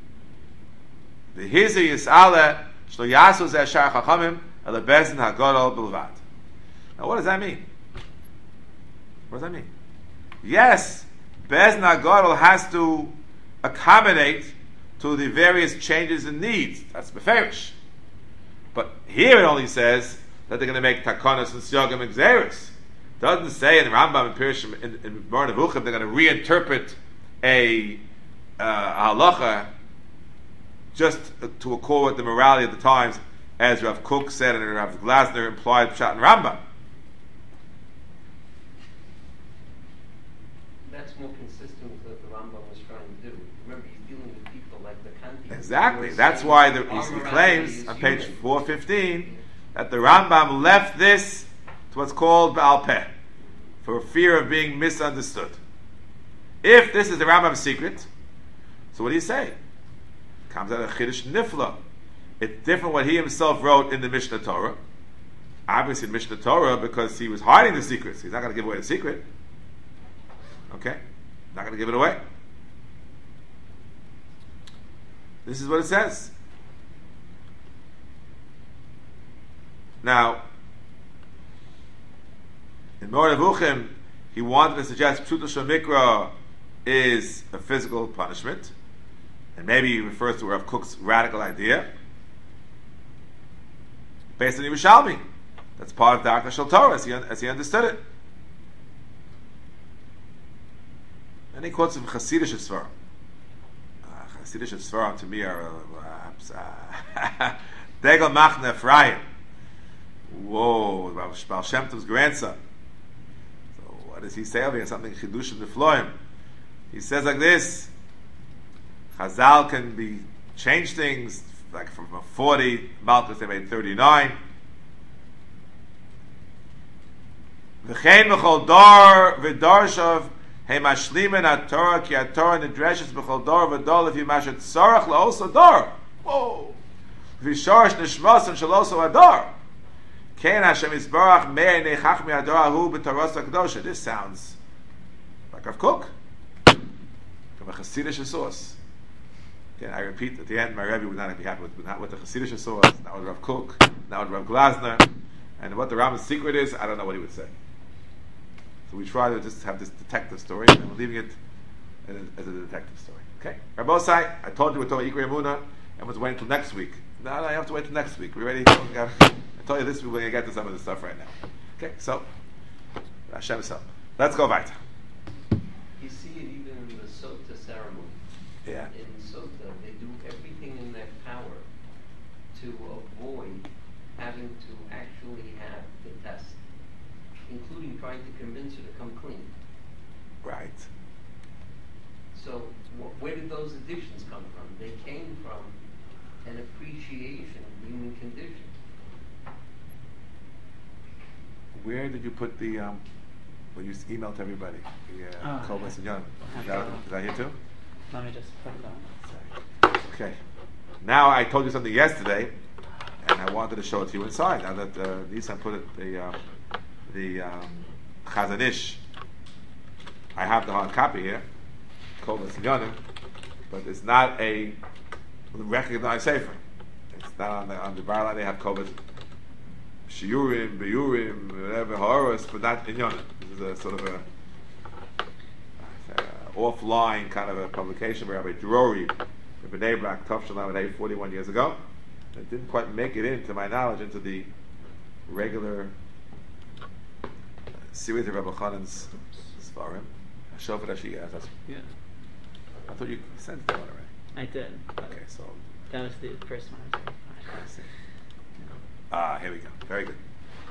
[SPEAKER 1] V'hizi yis'ale shlo yasu zeh shar ha'chachamim ele bezin ha'godol b'lvad. Now what does that mean? What does that mean? Yes, Bezin HaGadol has to accommodate to the various changes and needs. That's beferish. But here it only says that they're going to make takonos and syogim and gzeros. Doesn't say in the Rambam and Pirush in, in Moreh Nevuchim they're going to reinterpret a, uh, a halacha just to accord with the morality of the times, as Rav Kook said and Rav Glasner implied Pshat and Rambam.
[SPEAKER 3] That's more consistent with what the Rambam was trying to do. Remember, he's dealing with people like the Kanti.
[SPEAKER 1] Exactly. That's why the, he, he claims on page four fifteen that the Rambam left this to what's called Baal Peh for fear of being misunderstood. If this is the Rambam's secret, so what do you say? Comes out of Chiddush Nifla. It's different what he himself wrote in the Mishnah Torah. Obviously in Mishnah Torah because he was hiding the secrets. He's not going to give away the secret. Okay? Not going to give it away. This is what it says. Now, in Moreh Nevuchim, he wanted to suggest Pshuto Shel Mikra is a physical punishment. And maybe he refers to Rav Kook's radical idea. Based on Yerushalmi. That's part of the Darka Shel Torah as he, as he understood it. And he quotes some Hasidic Svarim. Uh, Hasidic Svarim to me are uh, Degel Machne Ephraim. Whoa, Baal Shem Tov's grandson. So what does he say over here? Something Chidush Nefloim. He says like this: Chazal can be change things like from forty Malchus they made thirty-nine. V'chein mechol dar v'darshav. Hey mashlimin at-Torah ki at-Torah nidreshes b'chol dor v'dol if you mashet tzarach la'oso dor. Whoa! V'shorish nishmasim shaloso ador. Kein Hashem Yisbarach mei nechachmi ador ahu b'toros ha'kedosha. This sounds like Rav Kook from a Hasidic source. Again, I repeat, at the end, my Rebbe would not be happy with not with the Hasidic source, not with Rav Kook, not with Rav Glasner, and what the Rambam's secret is, I don't know what he would say. So we try to just have this detective story, and we're leaving it as a detective story. Okay, Rabbi Osai, I told you we're talking about Ikri Amuna, and we're waiting until next week. No, no, you have to wait till next week. We're ready. I told you this week we're going to get to some of this stuff right now. Okay, so, Hashem is help. Let's go weiter.
[SPEAKER 3] You see it even in the Sota ceremony.
[SPEAKER 1] Yeah.
[SPEAKER 3] In Sota, they do everything in their power to avoid having to actually have the test, including trying to convince her to come clean.
[SPEAKER 1] Right.
[SPEAKER 3] So wh- where did those additions come from? They came from an appreciation of the human condition.
[SPEAKER 1] Where did you put the, um, well, you emailed to everybody, the uh,
[SPEAKER 4] Oh,
[SPEAKER 1] Kobus and Yonim.
[SPEAKER 4] I
[SPEAKER 1] Is
[SPEAKER 4] have
[SPEAKER 1] that,
[SPEAKER 4] to-
[SPEAKER 1] is that here too?
[SPEAKER 4] Let me just put it on. Sorry.
[SPEAKER 1] Okay. Now I told you something yesterday, and I wanted to show it to you inside. Now that uh, Nissan put it, the um, the um, Chazon Ish, I have the hard copy here, Kobus and Yonim, but it's not a recognized sefer. It's not on the on the bar line. They have Kobus Shiurim, Beyurim, whatever Horus, but not in Yonim. This is a sort of a uh, offline kind of a publication by Rabbi Drori, B'nai Brak, Tavshalom, forty-one years ago. It didn't quite make it in, to my knowledge, into the regular uh, series of Rabbi Chanan's Svarim. Shofet Ashiyah. That's.
[SPEAKER 4] Yeah,
[SPEAKER 1] I thought you sent that one already.
[SPEAKER 4] I did. but
[SPEAKER 1] Okay, so
[SPEAKER 4] That was the first one. I was like,
[SPEAKER 1] I see. Ah, here we go. Very good.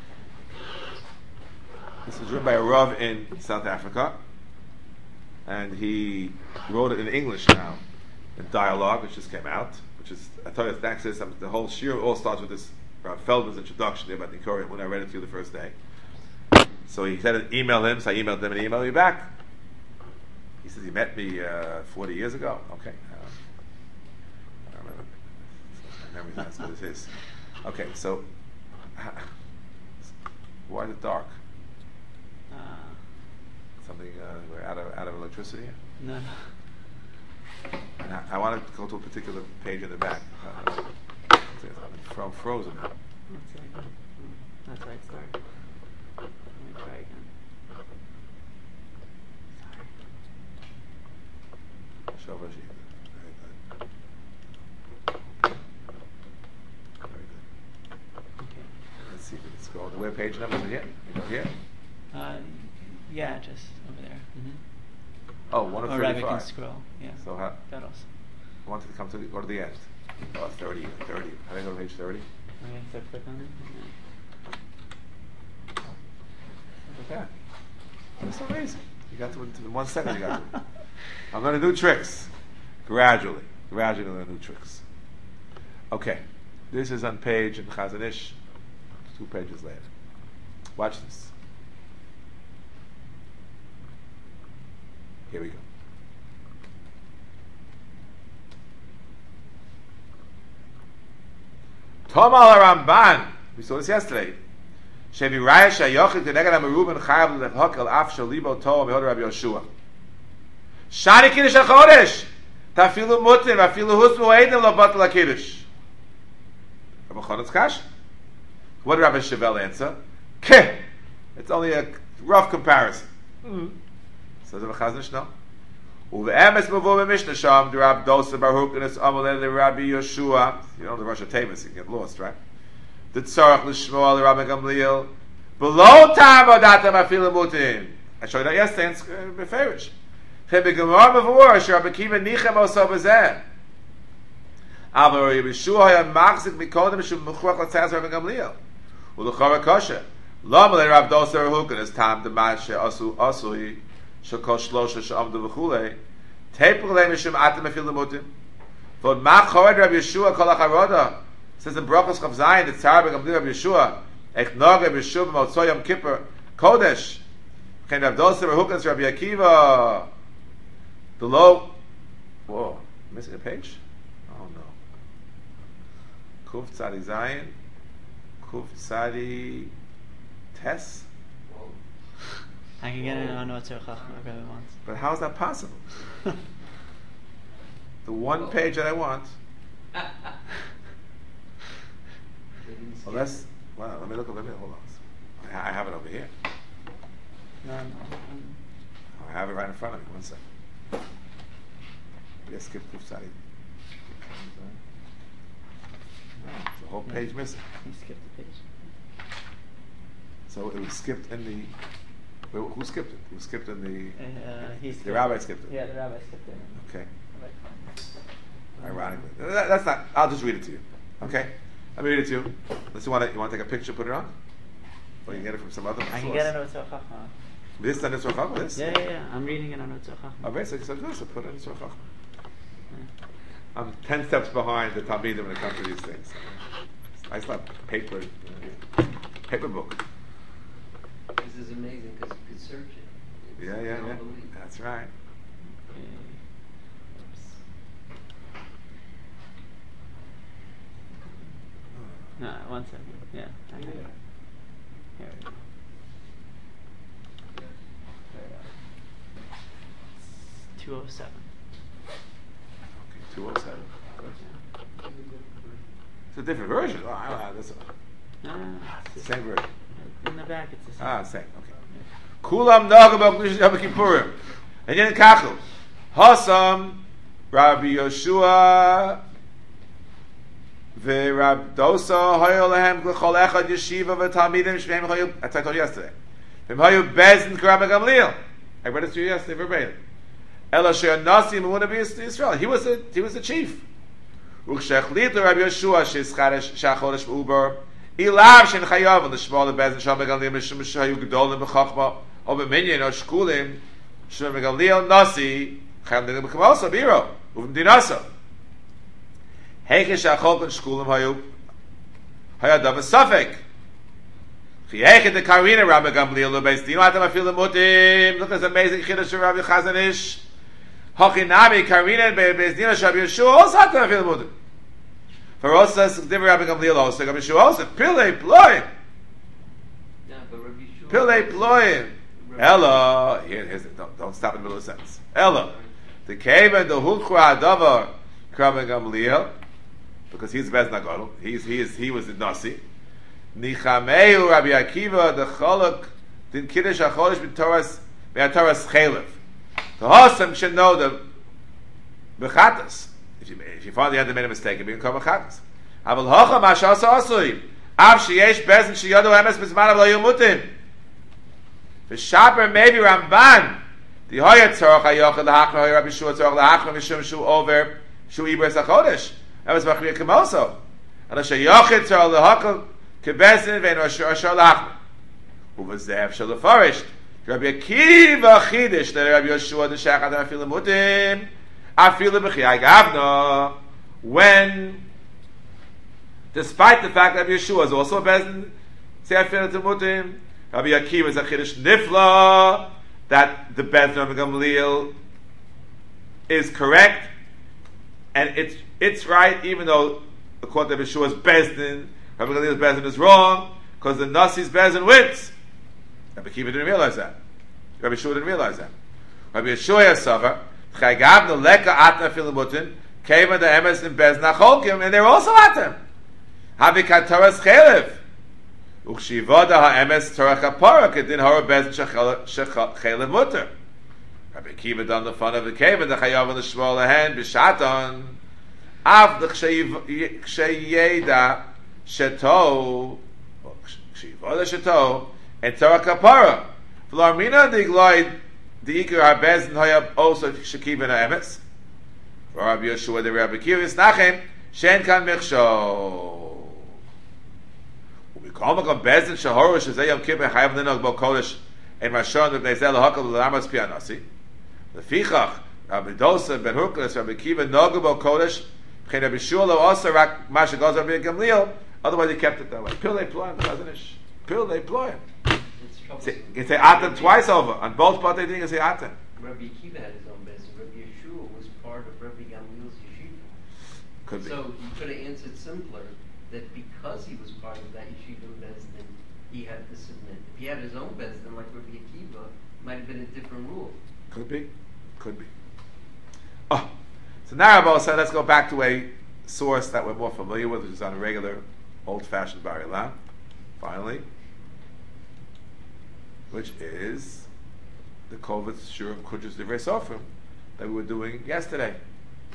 [SPEAKER 1] This was written by a Rav in South Africa, and he wrote it in English now, in dialogue, which just came out. Which is, I thought it's next is the whole shir all starts with this Rav Feldman's introduction about the Korah when I read it to you the first day. So he said, email him. So I emailed him, and he emailed me back. He says he met me uh, forty years ago. Okay, um, I don't remember. My memory's not as good as his. Okay, so why is it dark?
[SPEAKER 4] uh,
[SPEAKER 1] Something uh, we're out of out of electricity here.
[SPEAKER 4] no,
[SPEAKER 1] And I, I want to go to a particular page in the back. Uh, I'm from frozen.
[SPEAKER 4] that's like, that's why it started. Let me try again. Sorry.
[SPEAKER 1] Show us you. Very good. Very good.
[SPEAKER 4] Okay.
[SPEAKER 1] Let's see if we can scroll. The web page number is it here? You go here?
[SPEAKER 4] Uh, yeah, just over there. Mm-hmm.
[SPEAKER 1] Oh, one of
[SPEAKER 4] Or rather, can
[SPEAKER 1] thirty-five.
[SPEAKER 4] scroll. Yeah.
[SPEAKER 1] So how?
[SPEAKER 4] That also.
[SPEAKER 1] I wanted to come to the, go to the end. Oh, thirty, thirty. How do I go to page thirty?
[SPEAKER 4] Okay, so click on it.
[SPEAKER 1] Look at that. That's amazing. You got to it in one second. You got to it. I'm going to do tricks. Gradually. Gradually I'm going to do tricks. Okay. This is on page in Chazon Ish. Two pages later. Watch this. Here we go. Tomal Ramban. We saw this yesterday. Shevi Raya Shayochid Keneged HaMeruben Chayav Lechokel Af Shalibo Torah Mehod Rabbi Yoshua. Shani Kiddush HaChodesh. Tafilu Mutin Vafilu Husmu Eidim Lo Batel HaKiddush. Rabbi Chonetz Kash. What did Rabbi Shavel answer? Keh. It's only a rough comparison. Mm. Says Rabbi Chazon Ish, no. Uve'emes Mavur B'Mishnah Sham D'Rab Dosa Baruch and it's Amalei L'Rabbi Yoshua. You know the Rosh Hashanah, you get lost, right? The Tzarech L'Shmuel L'Rabbi Gamliel Below Tam Odatam Afilu Mutin. I showed you that yesterday in Beferish. Chem B'Gemar Mavur Rabbi Kiva Nichem Oso B'Zeh. Aber Rabbi Yeshua Haya Machzik Mikodem Shum Mechuach L'Tzaz Rabbi Gamliel U'L'Chora Kosher Lo Amalei Rab Dosa Baruch and it's Tam D'Mashe Asu Asui Shekol Shlosha Sh'amdu V'chulei Teipur Lei Mishum Atem Afilu Mutin V'od Mach Chored Rabbi Yeshua Kol HaCharoda says in Brachos Chav Zayin the Tzar B'Gamliel Rabbi Yeshua Ech Nog Rabbi Yeshua B'Motzoi Yom Kippur Kodesh Chen Rav Dosa Rehukas Rabbi Akiva below. Whoa, missing a page? Oh no. Kuf Tzadi Zayin Kuf Tzadi Tes.
[SPEAKER 4] I can get it on what's your chachma if everyone wants.
[SPEAKER 1] But how is that possible? The one page that I want. Well, that's well. Let me look. Let me hold on. I, I have it over here.
[SPEAKER 4] No, no. um,
[SPEAKER 1] I have it right in front of me. One second. We just skipped Kuf Tzadi. No, it's a whole page missing.
[SPEAKER 4] He skipped the page.
[SPEAKER 1] So it was skipped in the. Who who skipped it? Who skipped in the?
[SPEAKER 4] Uh, he skipped
[SPEAKER 1] The rabbi skipped it.
[SPEAKER 4] Yeah, the rabbi skipped it.
[SPEAKER 1] Okay.
[SPEAKER 4] Right.
[SPEAKER 1] Ironically, That- that's not. I'll just read it to you. Okay. Let me read it to you. Unless you want to, you want to take a picture, put it on, or you can get it from some other source.
[SPEAKER 4] I can get it on Otzar Chachma.
[SPEAKER 1] This on Yitzhak Chachma. This.
[SPEAKER 4] Yeah, yeah, yeah. I'm reading it on Otzar Chachma.
[SPEAKER 1] Oh, basically, so good. So put it on Yitzhak Chachma. I'm ten steps behind the Talmidim when it comes to these things. I still have paper, uh, paper book.
[SPEAKER 3] This is amazing because you could search it. It's
[SPEAKER 1] Yeah, yeah, yeah.
[SPEAKER 3] unbelievable.
[SPEAKER 1] That's right.
[SPEAKER 4] Okay. Oops. No, one second. Yeah. I have it. Here we go. There we go. It's two oh seven.
[SPEAKER 1] Okay, two oh seven. It's a different version. Oh, I don't know. This
[SPEAKER 4] No, no, no. It's
[SPEAKER 1] the
[SPEAKER 4] the
[SPEAKER 1] same version.
[SPEAKER 4] In the back, it's the same.
[SPEAKER 1] Ah, same. Okay. Kulam nagam b'Kedusha Yom Kippurim. And yen kachel. Hasam Rabbi Yoshua ve'Rab Dosa hoyo lehem l'chol echad yeshiva v'talmidim shmeim hoyo. That's what I told you yesterday. V'im hoyo bezin k'Rabbi Gamliel. I read it to you yesterday verbatim. Ela she'er nasi m'una b'Yisrael. He was a he was a chief. Ukshechlit Rabbi Yoshua she'ischaresh she'achodesh b'uber. Ilav shen chayav and the shmol bezin shal megalim mishum shayu gedolim b'chachma or b'minyan or shkulim shal megalil nasi chayam dinim b'kamosa biro uvim dinasa heikish achol ben shkulim hayu hayadav safek chiyechet the karina Rabbi Gamliel lebeis dino atam afil lemutim. Look at this amazing chiddush of Rabbi Chazanish. Hachinami karina beis dino shal Yeshua also atam afil lemutim. For us, as different Rabbi Gamliel also, Rabbi Yeshua also, Pilei Ploim.
[SPEAKER 3] Yeah, but Rabbi Shua-
[SPEAKER 1] Pilei Ploim.
[SPEAKER 3] Rabbi-
[SPEAKER 1] Ella, here, here's it. Don't, don't stop in the middle of the sentence. Ella, the cave and the Hukra Adavar, Rabbi Gamliel, because he's Bez Nagadol, he's, he is, he was the Nasi. Nichameu Rabbi Akiva, the Cholok, Din Kiddush HaChodesh, B'Toras, B'Toras Chelev. The Hossam should know the Bechatas. If you, if you find you had made a mistake, it become a chatas. Aval hocha mashasa asui. Av sheyesh bezin sheyadu emes bezman avlo yumutim. V'shaper maybe Ramban. The hoya tzorach hayochad lahachna hoya Rabbi Shua tzorach lahachna mishum shu over shu ibres hachodesh. That was machriya kemoso. And sheyochad tzorach lahachna kebezin ve'en ashur lahachna. Uvazev shal lefarish. Rabbi Akiva chidish that Rabbi Yoshua the shachad afil mutim. When, despite the fact that Yeshua is also a bezin, say I feel to mutim. Rabbi Akiva is a chiddush nifla that the bezin of Gamliel is correct and it's it's right, even though according to Yeshua's bezin, Rabbi Gamliel's bezin is wrong because the Nasi's bezin wins. Rabbi Akiva didn't realize that. Rabbi Yeshua didn't realize that. Rabbi Yeshua Yasava. Chagavnu leka atna filimutin came the emes in bezna cholkim, and they're also atem. Havikat Torah's chelev. Ukshivoda ha-emes Torah kapara kedin hora bezn shechelev mutter. Rabbi Akiva done the fun of the cave and the chayav on the shmol lehen b'shatan. Av the ksheyeda sheto kshivoda sheto and Torah kapara. V'larmina digloid the Iker HaBezin Hoyab also Shekiv and Emes. For Rabbi Yeshua the Rabbi Akiva is Nachem Shen Kan Michsho. We call him a Bezin Shahorish Shazay Yom Kippur Chayav Linog Bo Kodesh and Mashon the Bnei Zel Hakol L'Amas Pianasi. The Fichach Rabbi Dosa Ben Hurkeles Rabbi Akiva Nog Bo Kodesh Chen Rabbi Shua Lo Osa Rak Masha Goz Rabbi Gamliel. Otherwise he kept it that way. Pilei Ploim Chazanish. Pilei Ploim. You can say Atem twice over. On both parts, they didn't say Atem.
[SPEAKER 3] Rabbi Akiva had his own bezin. Rabbi Yeshua was part of Rabbi Gamliel's yeshiva.
[SPEAKER 1] Could be.
[SPEAKER 3] So you could have answered simpler that because he was part of that yeshiva bezin, he had to submit. If he had his own bezin, like Rabbi Akiva, it might have been a different rule.
[SPEAKER 1] Could be. Could be. Oh. So now Rabbi said, let's go back to a source that we're more familiar with, which is on a regular, old-fashioned Bar Ilan. Finally. Which is the Kovetz Shurim Kudros Divrei Sofrim that we were doing yesterday.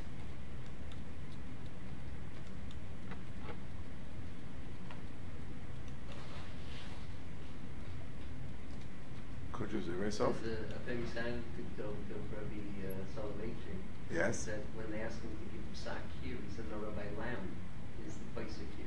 [SPEAKER 1] Jews are very soft.
[SPEAKER 3] There's a, a famous anecdote of Rabbi uh, Soloveitchik.
[SPEAKER 1] Yes.
[SPEAKER 3] That when they asked him to give psak here, he said, no, Rabbi Lamb is the Pesach here.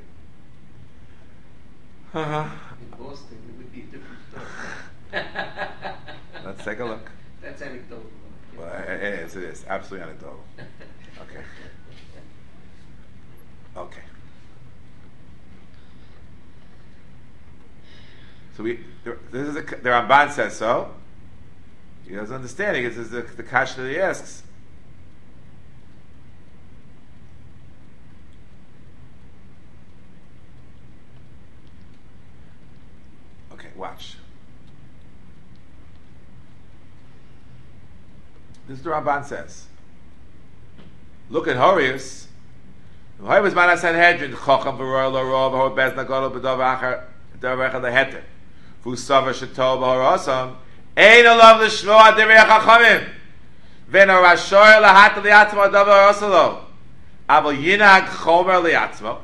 [SPEAKER 1] Uh-huh.
[SPEAKER 3] In Boston, it would be a different story.
[SPEAKER 1] Let's take a look.
[SPEAKER 3] That's anecdotal.
[SPEAKER 1] Well, it is. It is absolutely anecdotal. Okay. Okay. So we, there, this is a, the Ramban says so. He doesn't understand it. This is the, the question that he asks. Okay, watch. This is the Ramban says. Look at Horus. Horus Manas Sanhedrin Chacham v'Royal Lorov Hor Bez Nagolo B'Dov Achar B'Dov Achar Leheter V'Usava Shetol B'Horosam Ein Olav L'Shmoa Divrei Chachamim V'En HaRashoy Lahat Li'atzmo B'Dov H'Horosalo Aval Yinag Chomer Li'atzmo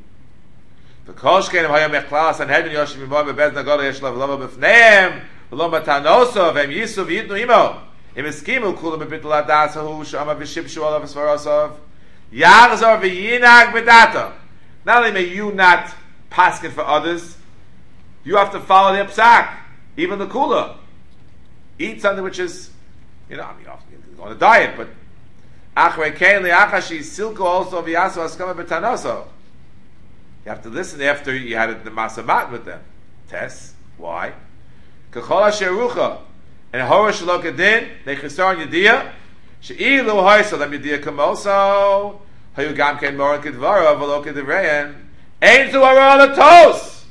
[SPEAKER 1] V'Kol Shkenim Hoya Mechlal Sanhedrin Yoshim Imo B'Bez Nagolo Yesh Lav Lava B'Fneihem V'Lo Matanoso V'Em Yisu V'Yitnu Imo Im Eskimu Kulam B'Bittul Adasahu Shama V'Shibshu Olav V'Svarosov Yachzor v'yinag b'data. Not only may you not paskin for others, you have to follow their psak, even the kula. Eat something which is, you know, I mean, you go on a diet, but achrei kein li'achashi silko also v'yaso askama b'tanoso. You have to listen after you had the masamat with them. Tess, why? K'chol asher rucha and hora shelo kedin nechesar yediyah. She'ilu hoysa lam yediyah kamoso hayu gam ken moran kedvara v'lo kedivreyen ein zu hara tos.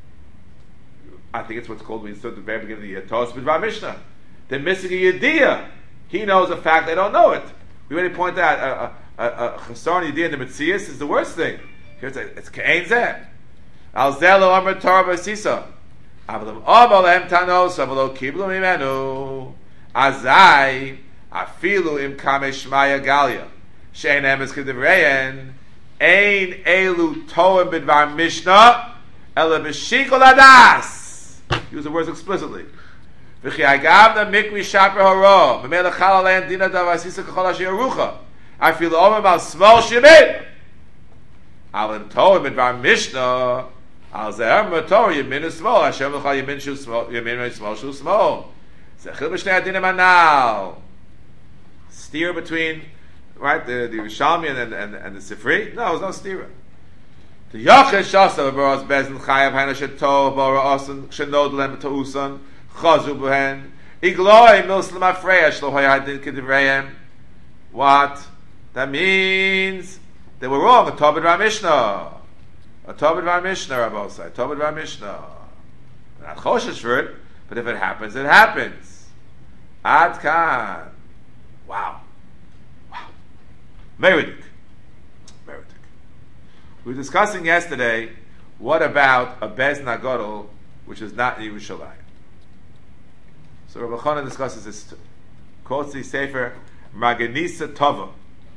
[SPEAKER 1] I think it's what's called when you start at the very beginning of the tos b'dvar Mishnah. They're missing a yediyah. He knows a fact, they don't know it. We already pointed out a a chasar yediyah in the Metzias is the worst thing. Here's a, it's ke'ein zeh. Al zeh lo amr Torah v'sisa. Avalim avalem tanos avalo kiblu mimenu. Azai Afilu im kamesh maya galia, shein emes kedivreyen, ein elu toem bidvar Mishnah, ela b'shikol adas. Use the words explicitly. V'chi agavna mikri shaper horo, v'mele chalalein dina davasisa k'chol asher yerucha. Afilu omem al smol shemid. Alim toem bidvar Mishnah, al zeher mator yemin smol, Hashem l'chal yemin shu smol, yemin smol shu smol. Zechil b'shnei adinim anal. Steer between, right, the the Yerushalmi and and and the Sifri? No, there's no steer. The Yachesh Shasa Baros Bezin Chayav Hana Shetov Bara Osan Shenod Lem Tausan Chazu Behen Igloi Muslim Afreya Shlohoy Hadin Kedivreim. What? That means they were wrong. A Tobit Ra Mishnah. A Tobit Ra Mishnah, Rabbosai. A Tobit Ra Mishnah. We're not choshesh for it, but if it happens, it happens. Ad Kan. Wow. Wow. Meridik. Meridik. We were discussing yesterday, what about a Bez Nagodol, which is not in Yerushalayim? So Rabbi Chana discusses this too. Quotes the Sefer Maganisa Tova.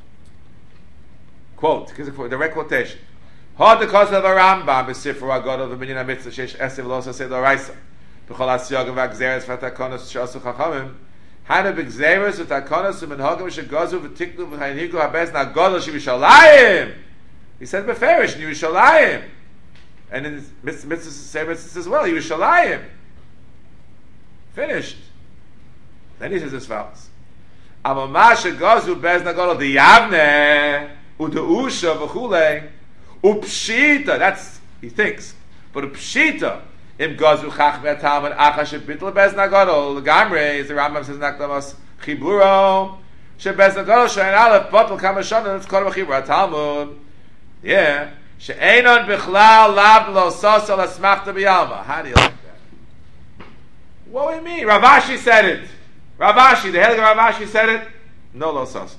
[SPEAKER 1] Quote, here's a direct quotation. Hod the cause of a Rambam, Besifra Agodol, the Minyan HaMitzvah, Shesh Esiv Losa Seder Raisa, B'chol HaSiyog V'Agzeres V'Takonos Shasu Chachamim, Hana b'gzeres v'takonos u'menhagim v'shegazu v'tiklu v'chayniku habez nagodol sh'Yerushalayim. He says beferish in Yerushalayim, and in mitzvah says as well Yerushalayim. Finished. Then he says as follows: Amama shegazu bez nagodol diyavne u'deusha v'chulei u'pshita. That's he thinks, but u'pshita. Im gazu chach me'atam and acha shebitl bez nagodol gamre is the Rambam says nakdamas chiburo shebez nagodol she'en aleph batel kamashana it's called a chibur Talmud. Yeah, she'enon bichlal lab lo sasa l'smachta b'yalma. How do you like that? What do you mean? Ravashi said it. Ravashi, the Helig Ravashi said it. No lo sasa.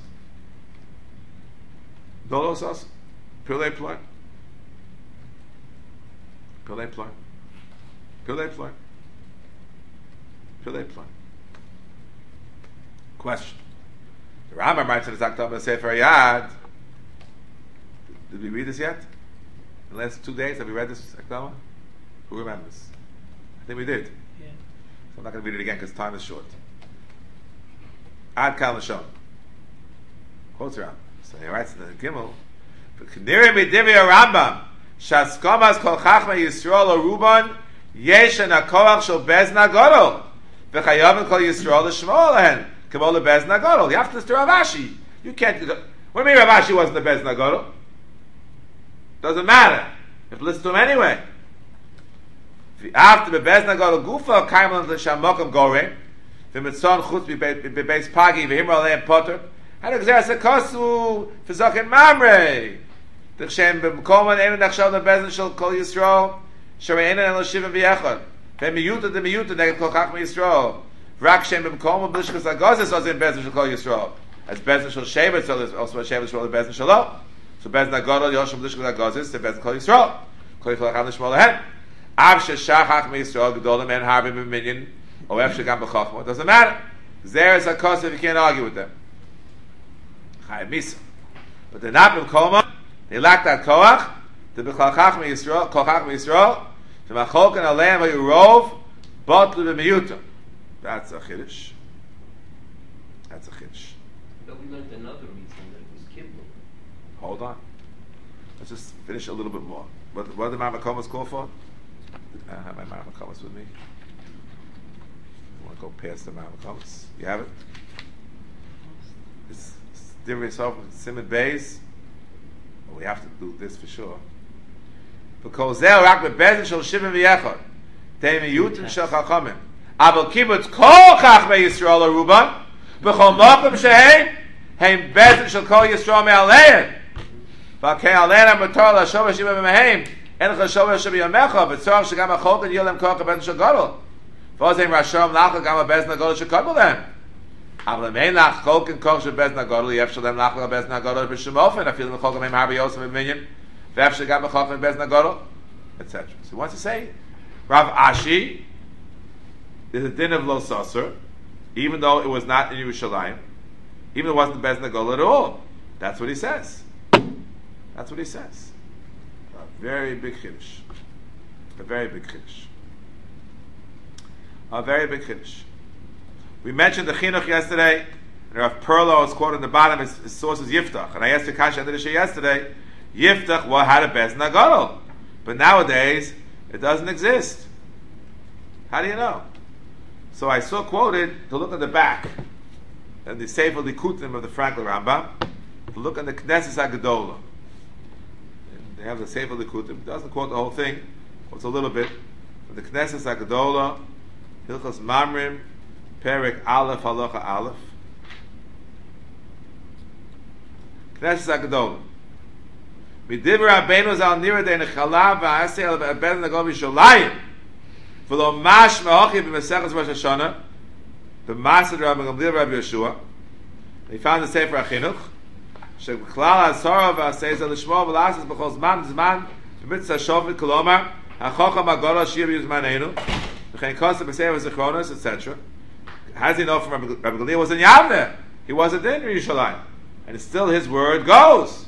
[SPEAKER 1] No lo sasa. Pile play. Pile play. Pile play. Pile play. Question. The Rambam writes in the Zaktam Sefer Yad. Did we read this yet? In the last two days, have we read this Akdama? Who remembers? I think we did.
[SPEAKER 4] Yeah.
[SPEAKER 1] I'm not going to read it again because time is short. Ad Kal Lashon. Quotes around. So he writes in the Gimel, V'k'nirei midivrei Rambam, Shaskomas kol chachma Yisrael or Ruban, yesh en hakoach shel bezna gadol, v'chayavim kol Yisrael l'shmo lehen, k'mo lebezna gadol. You have to listen to Rav Ashi. You can't. What do you mean Rav Ashi wasn't the bezna gadol? Doesn't matter. You have to listen to him anyway. After the bezna gadol gufa kaiman l'shamokim gorem, v'mitzon chutz b'beis pagi v'himra lehem potter. How does it say kosu f'zachin mamrei? D'chem b'mkoman enu nachshal nebezna shel kol Yisrael, sharei enu elo shivim v'yechad. V'miyuta d'miyuta neged kol chachma Yisrael. V'rak shem b'mkoman b'lishkas agazis was in bezna shel kol Yisrael. As bezna shel shevet, so there's also a shevet shel bezna shelo. So bezna gadol yoshim b'lishkas agazis to bezna kol Yisrael. Kol Yisrael chacham l'shmo lehen. Av sheshach chachma Yisrael gedolim en harbim b'minyan or ef shegam b'chachma. It doesn't matter. There is a kosu if you can't argue with them. But they're not b'mkoma. They lack that koach. The b'chol chachma Yisrael, kol chachma Yisrael, to macholkan aleim v'yurov, botlu b'miyuta. That's a chiddush. That's a chiddush.
[SPEAKER 3] But we learned another reason that it was kibbutz.
[SPEAKER 1] Hold on. Let's just finish a little bit more. What, what did the Mamakomas call for? I have my Mamakomas with me. I want to go past the Mamakomas. You have it? It's Divrei Sof, Simon Beis. Well, we have to do this for sure. Because they're rak bebezin shel shivim v'yechad. They miyutim shel chachamim. Aval kibbutz kol chachmei Yisrael aruban. B'chol mokum shehem. Heim bezin shel kol Yisrael me'alein. V'akei alein ha-mutar l'ashov ha'shivim mehem. En chashov ha'shov yamecha. V'tzorach shegam ha'chol kan yilem kol ha-bezin shel gadol. V'ozem rashom lachal gam ha-bezin ha-gadol shekadol them. Aber mein nach kolken koch shel bezna gadol yef shalem nach bezna gadol b'shum ofen afil mechol gam harbi yosef b'minyan v'ef shegam mechol bezna gadol, et cetera. So he wants to say Rav Ashi is a din of lo saser, even though it was not in Yerushalayim, even though it wasn't bezna gadol at all. That's what he says. That's what he says. A very big chiddush. A very big chiddush. A very big chiddush. We mentioned the chinuch yesterday, and Rav Perlo is quoted in the bottom, his, his source is Yiftach. And I asked the Kasha under the Shia yesterday, Yiftach well, had a bezna gadol. But nowadays, it doesn't exist. How do you know? So I saw quoted to look at the back, and the Sefer Likutim of the Frankel Rambam, to look at the Knesset HaGedolah. They have the Sefer Likutim. It doesn't quote the whole thing, quotes a little bit. But the Knesset HaGedolah, Hilchos Mamrim, Perek Aleph Halacha Aleph. Knesset HaGedolah. Midivra Rabbeinu zal nira de nechalav v'aseh al v'abed nagol b'sholayim v'lo mash me'ochi b'meseches Rosh Hashanah b'masad Rabbi Gamliel Rabbi Yeshua. He found the Sefer HaChinuch sheb'klal ha'asara v'aseh zel l'shmo v'lasas b'chol zman zman b'mitzvah shofet kolomar ha'chocham ha'gora shir b'yuzmanenu v'chein kosa b'sefer zichronos, et cetera. How does he know from Rabbi, Rabbi Gamliel was in Yavneh? He wasn't in Yerushalayim. And still his word goes.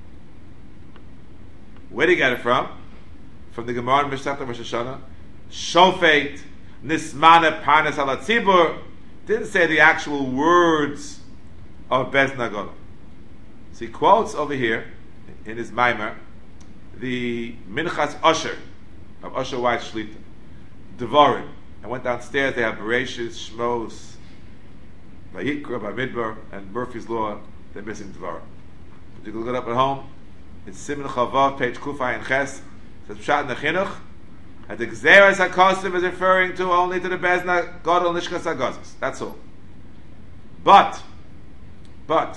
[SPEAKER 1] Where did he get it from? From the Gemara in Mishnah Rosh Hashanah. Shofet, Nismane, Parnas ala Tzibur. Didn't say the actual words of Bezna Gadol. So he quotes over here, in his Maimer, the Minchas Usher, of Usher White Shlita. Devarim. I went downstairs, they have Bereshis, Shmos, Vayikra, Bamidbar, and Murphy's Law. They're missing Devarim. But you can look it up at home. It's Siman Chavav, page Kufay and Ches. It says Pshat Nechinuch. And the Gzeres HaKosim is referring to only to the Bezna Gadol Nishkas HaGazos. That's all. But, but,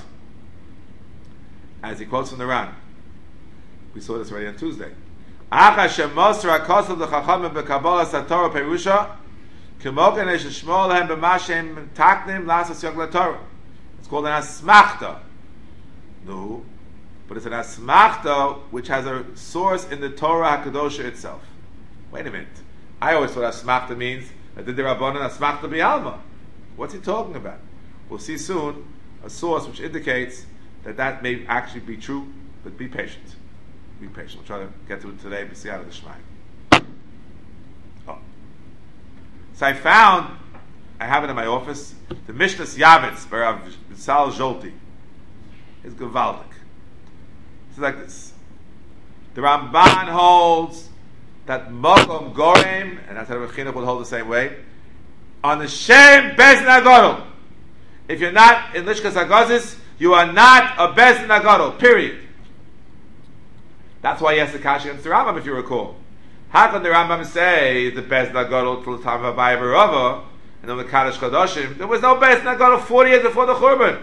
[SPEAKER 1] as he quotes from the Ran, we saw this already on Tuesday. Acha Shemosra HaKosim L'Chachamim B'Kabbalah Satorah Perusha K'moken Esh Shmol Hem B'Mashem Taknim L'Asas Yog LaTorah. It's called an Asmachta. No. But it's an asmachta which has a source in the Torah HaKadosha itself. Wait a minute. I always thought asmachta means that the Rabbanan asmachta bi'alma. What's he talking about? We'll see soon a source which indicates that that may actually be true, but be patient. Be patient. We'll try to get to it today, but see out of the Shmai. Oh. So I found I have it in my office. The Mishnah's Yavitz by Rav Sal Zolti is gewaltig. It's like this. The Ramban holds that Mokom Gorem, and that's how the Chinuch would hold the same way, on the Shem Bezin Agadol. If you're not in Lishkas Agazis, you are not a Bezin Agadol, period. That's why he has the Kashi against the Rambam, if you recall. How can the Rambam say the Bezin Agadol till the time of Abaye Barava, and then the Kaddish Kadoshim? There was no Bezin Agadol forty years before the Churban.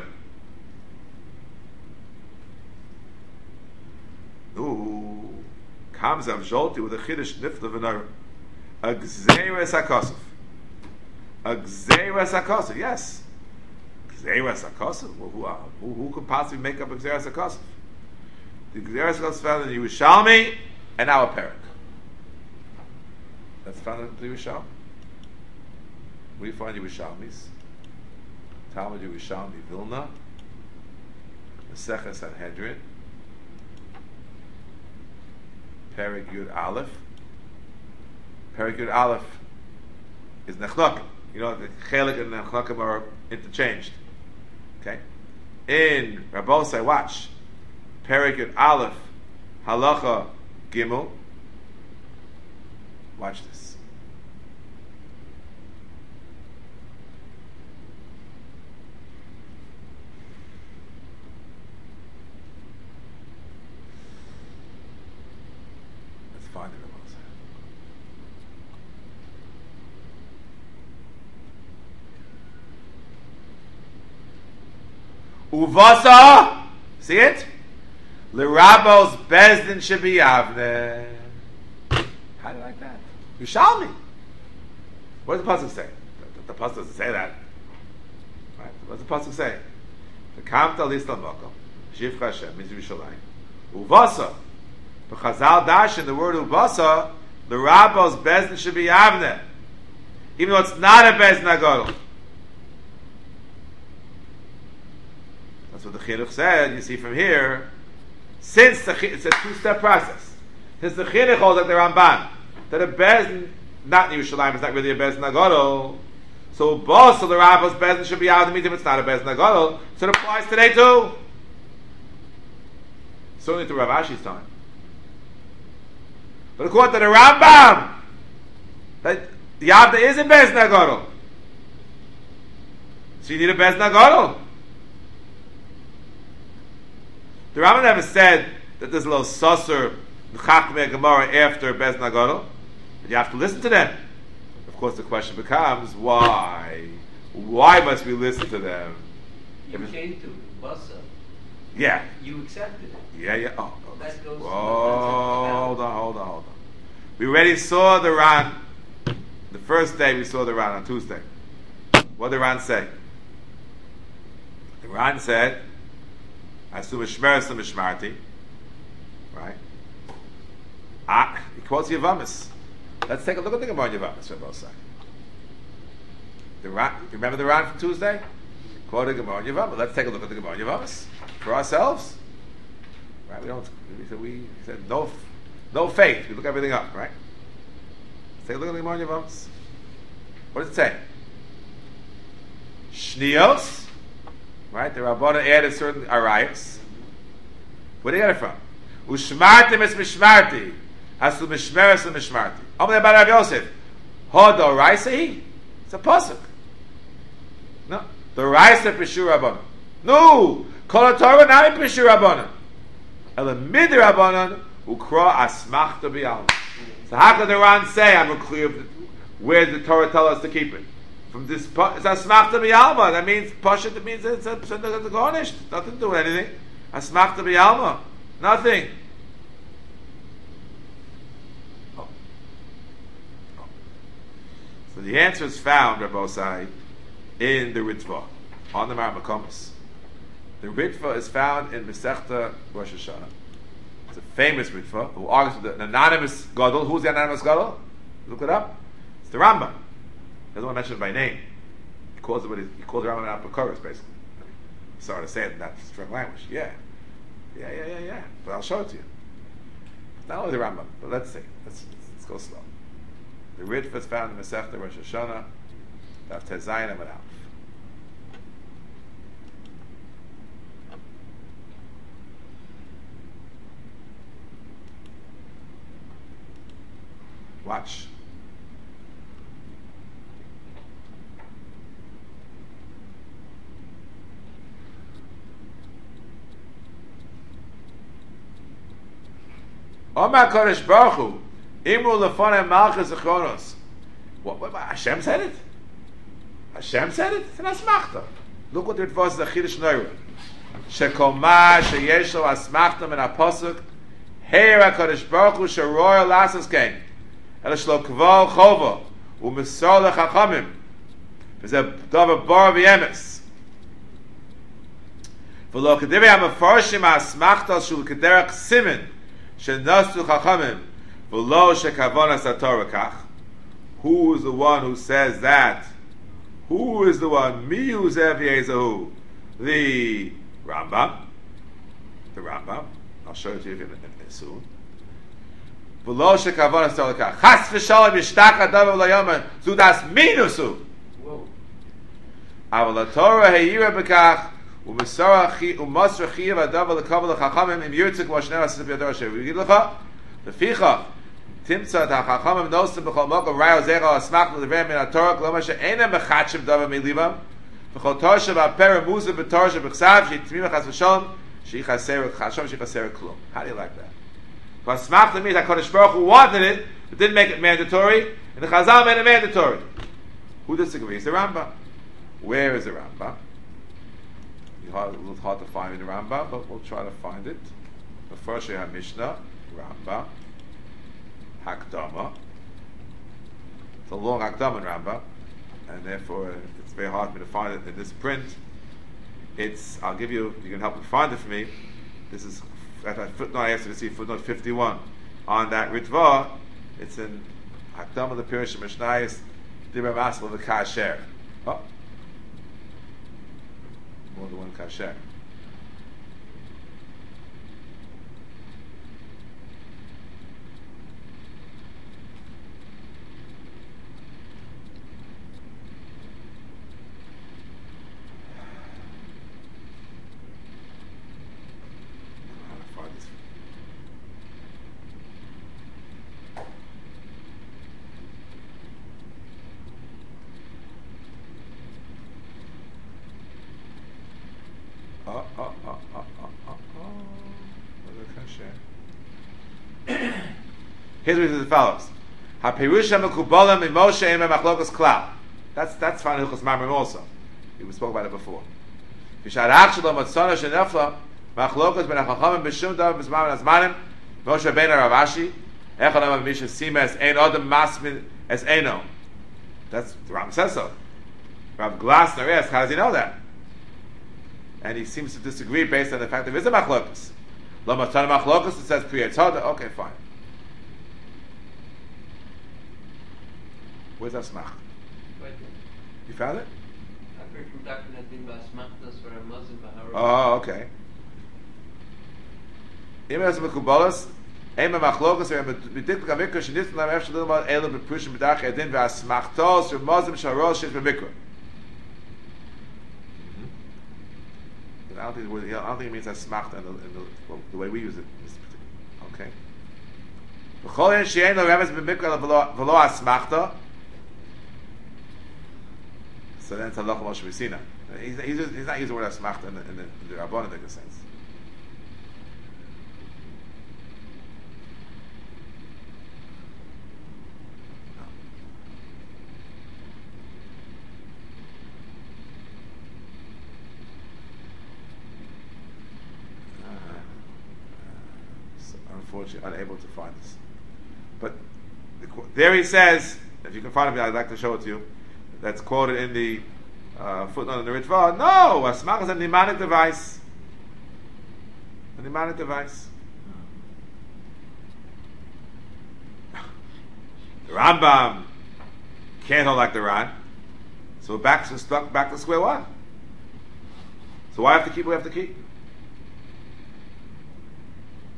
[SPEAKER 1] Ooh, comes Av Zolti with a Chiddush Nifla V'Nara, a Gzeres HaKosov, a Gzeres HaKosov. Yes, Gzeres HaKosov. Well, who, uh, who, who could possibly make up a Gzeres HaKosov? The Gzeres HaKosov found in the Yerushalmi and our Perek. That's found in the Yerushalmi. Where do you find Yerushalmis? Talmud Yerushalmi Vilna, Maseches Sanhedrin, Perek Yud Aleph. Perek Yud Aleph is Nechnakim. You know, the Chelik and Nechnakim are interchanged. Okay? In Rabbosai, watch. Perek Yud Aleph, Halacha Gimel. Watch this. Find it. Uvasa, see it? L'rabos bezdin shebi avne. How do you like that? Yerushalmi. What does the pasuk say? The, the pasuk doesn't say that. Right? What does the pasuk say? The kamta listal makom shivcha Hashem means Yerushalayim. Uvasa. But Chazal dash in the word Ubasa, the Rabbos Bezdin should be Avne, even though it's not a Bezdin Agadol. That's what the Chinuch said. You see from here, since the it's a two-step process. Since the Chinuch holds like the Ramban that a Bezdin, not in Yerushalayim, is not really a Bezdin Agadol. So Ubasa, the Rabbos Bezdin should be Avne means if it's not a Bezdin Agadol. So it applies today too. Certainly to Rav Ashi's time. But according to the Rambam, that Yavda is a Bezdin Agadol. So you need a Bezdin Agadol. The Rambam never said that there's a little susser, Chachmei Gemara after Bezdin Agadol. But you have to listen to them. Of course, the question becomes, why? Why must we listen to them?
[SPEAKER 3] You came to Basa.
[SPEAKER 1] Yeah.
[SPEAKER 3] You accepted it.
[SPEAKER 1] Yeah, yeah. Oh, oh
[SPEAKER 3] that goes
[SPEAKER 1] whoa, hold on, hold on, hold on. We already saw the Ran. The first day we saw the Ran on Tuesday. What did the Ran say? The Ran said, "Asu mishmeres mishmarti." Right? Ah, he quotes Yavamis. Let's take a look at the Gemara in Yavamis for both sides. The Ran. You remember the Ran from Tuesday? Quoted Gemara in Yavamis. Let's take a look at the Gemara in Yavamis for ourselves. Right? We don't. We said, we said no, no faith. We look everything up, right? Let's take a look at the Gemara Yavamis. What does it say? Shnios, right? The Rabbana added certain arayos. Where did they get it from? Ushmartim es mishmarti, hasu mishmeres and mishmarti. Omne bar Rav Yosef, hodo raisehi. It's a pasuk. No, the raisa peshur Rabbana. No, kol Torah not peshur Rabbana. Ela mid Rabbanan ukra asmachta b'alma. So how could the Ran say I'm clear of the, where the Torah tell us to keep it? From this, it's asmachta b'alma. That means pashat. That means it's a, it's a, it's a garnished. Nothing to do with anything. Asmachta b'alma. Nothing. Oh. Oh. So the answer is found, Rabbosai, in the Ritva on the Mar Makomis. The Ritva is found in Masechta Rosh Hashanah. It's a famous Ritva who argues with an anonymous Gadol. Who's the anonymous Gadol? Look it up. It's the Rambam. He doesn't want to mention it by name. He calls it what he, he calls the Rambam out Bakuras, basically. Sorry to say it in that strong language. Yeah. Yeah, yeah, yeah, yeah. But I'll show it to you. Not only the Rambam, but let's see. Let's, let's, let's go slow. The Ritva is found in Masechta Rosh Hashanah. Daf Tezayin Amud Aleph. Watch. Omar Kodesh Baruch Hu, Imru Lefonem Malchus Zechronos. What, what, what? Hashem said it? Hashem said it? It's an asmachta. Look what it was, the Chiddush Neura. Shekol ma sheyesh lo asmachta min ha-posuk, Heir HaKadosh Baruch Hu sheroy lasas kein, ela shlo kval chova, u'mesor lechachamim, v'zeh davar bar v'yemes. V'lo kedivei ha-mefarshim ha-asmachta shul kederach simen, shenasu chachamim, v'lo shekavonas ha-Torah kach. Who is the one who says that? Who is the one? Miyu Zev Yezahu. The Rambam. The Rambam. I'll show it to you in, in, in soon. V'lo shekavonas ha-Torah kach. Chas v'shalom yishtach adav v'layoma zudas minusu.
[SPEAKER 3] Whoa.
[SPEAKER 1] Aval ha-Torah heyira b'kach u'masra chiyav adav v'lekav v'lechachamim im yirtzik v'ashner asif yador asher v'yigid lecha v'fichach Timtza ha'chachamim nosim b'chol mokom rayo zecha asmach l'lever min ha'torah k'lo mashe eina mechatshim davar milivam v'chol torsha v'apera muza v'torsha b'chsav she'tmima chas v'sholom she'ichaser chashom she'ichaser klum. How do you like that? V'asmach l'mit HaKadosh Baruch Hu wanted it, but didn't make it mandatory, and the Chazal made it mandatory. Who disagrees? The Rambam. Where is the Rambam? It's hard, a little hard to find in the Rambam, but we'll try to find it. The first Shei HaMishnah, Rambam. Hakdama. It's a long Hakdama in Rambam, and therefore uh, it's very hard for me to find it in this print. It's, I'll give you, you can help me find it for me. This is, at that footnote, I asked you to see footnote fifty-one. On that Ritva, it's in Hakdama the Pirish Mishnayis, Dibra Masel of the Kasher. Oh. More than one Kasher. Oh, oh, oh, oh, oh, oh, oh. Here's what it is as follows. HaPirusha mekubalim imoshe ime machlokas klal. That's that's found in Hilchos Mamrim also. We spoke about it before. V'sharach shelo matzona shenefla machlokas ben hachachamim b'shum davar b'zman azmanim Moshe ben Rav Ashi echad amar misha sima es ein odem masmin es eino. That's the Ram says so. Rav Glasner asks, how does he know that? And he seems to disagree based on the fact that there is a machlokas. Lo matana machlokas, it says Kriyat Toda. Okay, fine. Where's that smach? You found it?
[SPEAKER 3] I've heard from Doctor Nadine Basmachtas for a Muslim Bahara.
[SPEAKER 1] Oh, okay. Ima es mekubalas, ema machlokas, ema b'dik l'kamikra, shenistan lam efshel l'ilmad ela b'prushim b'dach edin v'asmachtos, v'mozim sharos shesh b'mikra. I don't think it, I don't think it means that smachta in the, in the, well, the way we use it. Okay. V'chol yen she'en lo remes b'mikra v'lo asmachta. So then it's halacha Moshe Messina. He's, he's, he's not using the word asmachta in the, in the, in the Rabbanan in a sense. Unfortunately, unable to find this. But the, there he says, if you can find it, I'd like to show it to you. That's quoted in the uh, footnote in the Ritva. No, asmach is a mnemonic device. A mnemonic device. The Rambam can't hold like the Ran. So we're back to stuck back to square one. So why have to keep? We have to keep.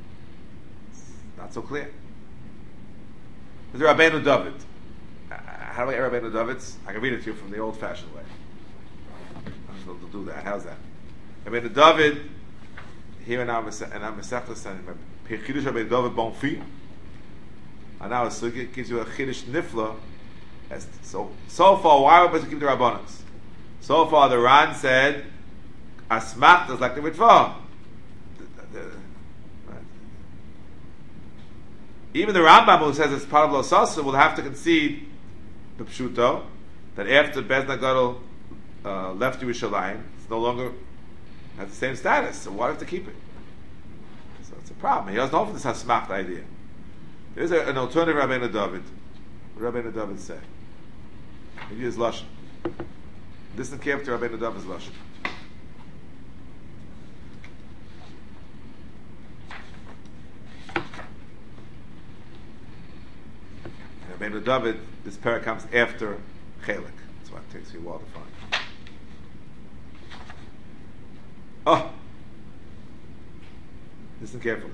[SPEAKER 1] Not so clear. There's Rabbeinu David. how do I get Rabbeinu David's? I can read it to you from the old-fashioned way. I'm just going to do that. How's that? Rabbeinu David, here in our Masechta, and Chidush Rabbeinu David Bonfi, and now so it gives you a Chidush Nifla. As, so, so far, why are we supposed to keep the Rabbanos? So far, the Ran said, Asmachta is like the Ritva. Even the Rambam, who says it's part of Losasa, will have to concede the Pshuto, that after Bezna Gadol uh, left Yerushalayim, it's no longer has the same status, so why do we have to keep it? So it's a problem. He doesn't offer this Hasmacht idea. There's a, an alternative Rabbeinu David. What Rabbeinu David say? Maybe his Lashon. Listen carefully to Rabbeinu David's Lashon. Rabbeinu David, this parak comes after Chelik. That's why it takes you a while to find. Oh! Listen carefully.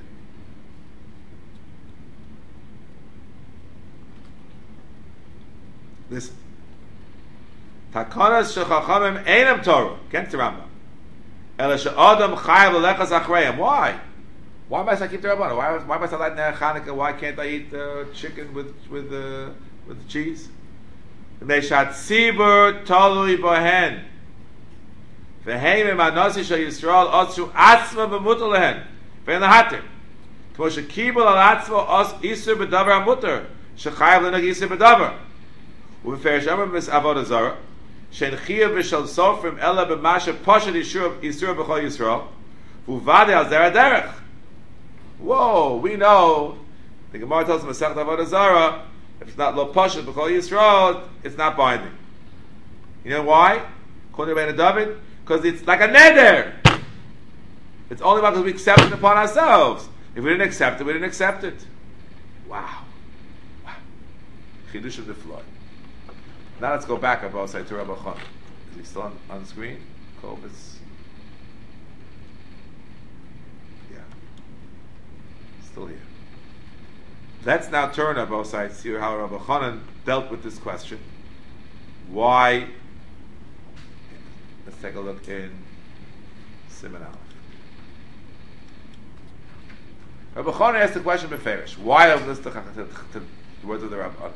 [SPEAKER 1] Listen. Takanas shechachamim einam Torah. Against the Rambam. Ela she'adam chayav l'lechas achreim. Why? Why must I keep the Rabbanah? Why, why must I light Ner Chanukah? Why can't I eat uh, chicken with with uh, with cheese? Meishat tzibur talui bohen. V'heim emanasi shel Yisrael otzu atzma b'mutar lehen. V'en lahatir. Kmo shekibul al atzma os isur b'davar hamutar. Shechayav l'nag isur b'davar. U'v'ferish amar b'mis avodah zara. She'en chiyav b'shel sofrim ela b'masha poshet isur b'chol Yisrael. V'uvadeh al zera derech. Whoa, we know the Gemara tells us Masechet Avodah Zarah, if it's not lo pashat b'chol Yisrael, it's not binding. You know why? According to Rabbeinu David, because it's like a neder. It's only because we accept it upon ourselves. If we didn't accept it, we didn't accept it. Wow, wow. Chidush of the flood. Now let's go back about say to Rabbi Chon. Is he still on, on the screen? Kovitz. Still here. Let's now turn on both sides, see how Rabbi Chanan dealt with this question. Why? Let's take a look in Siman Aleph. Rabbi Chanan asked the question beferish. Why of this to, to, to, to the words of the Rabbi?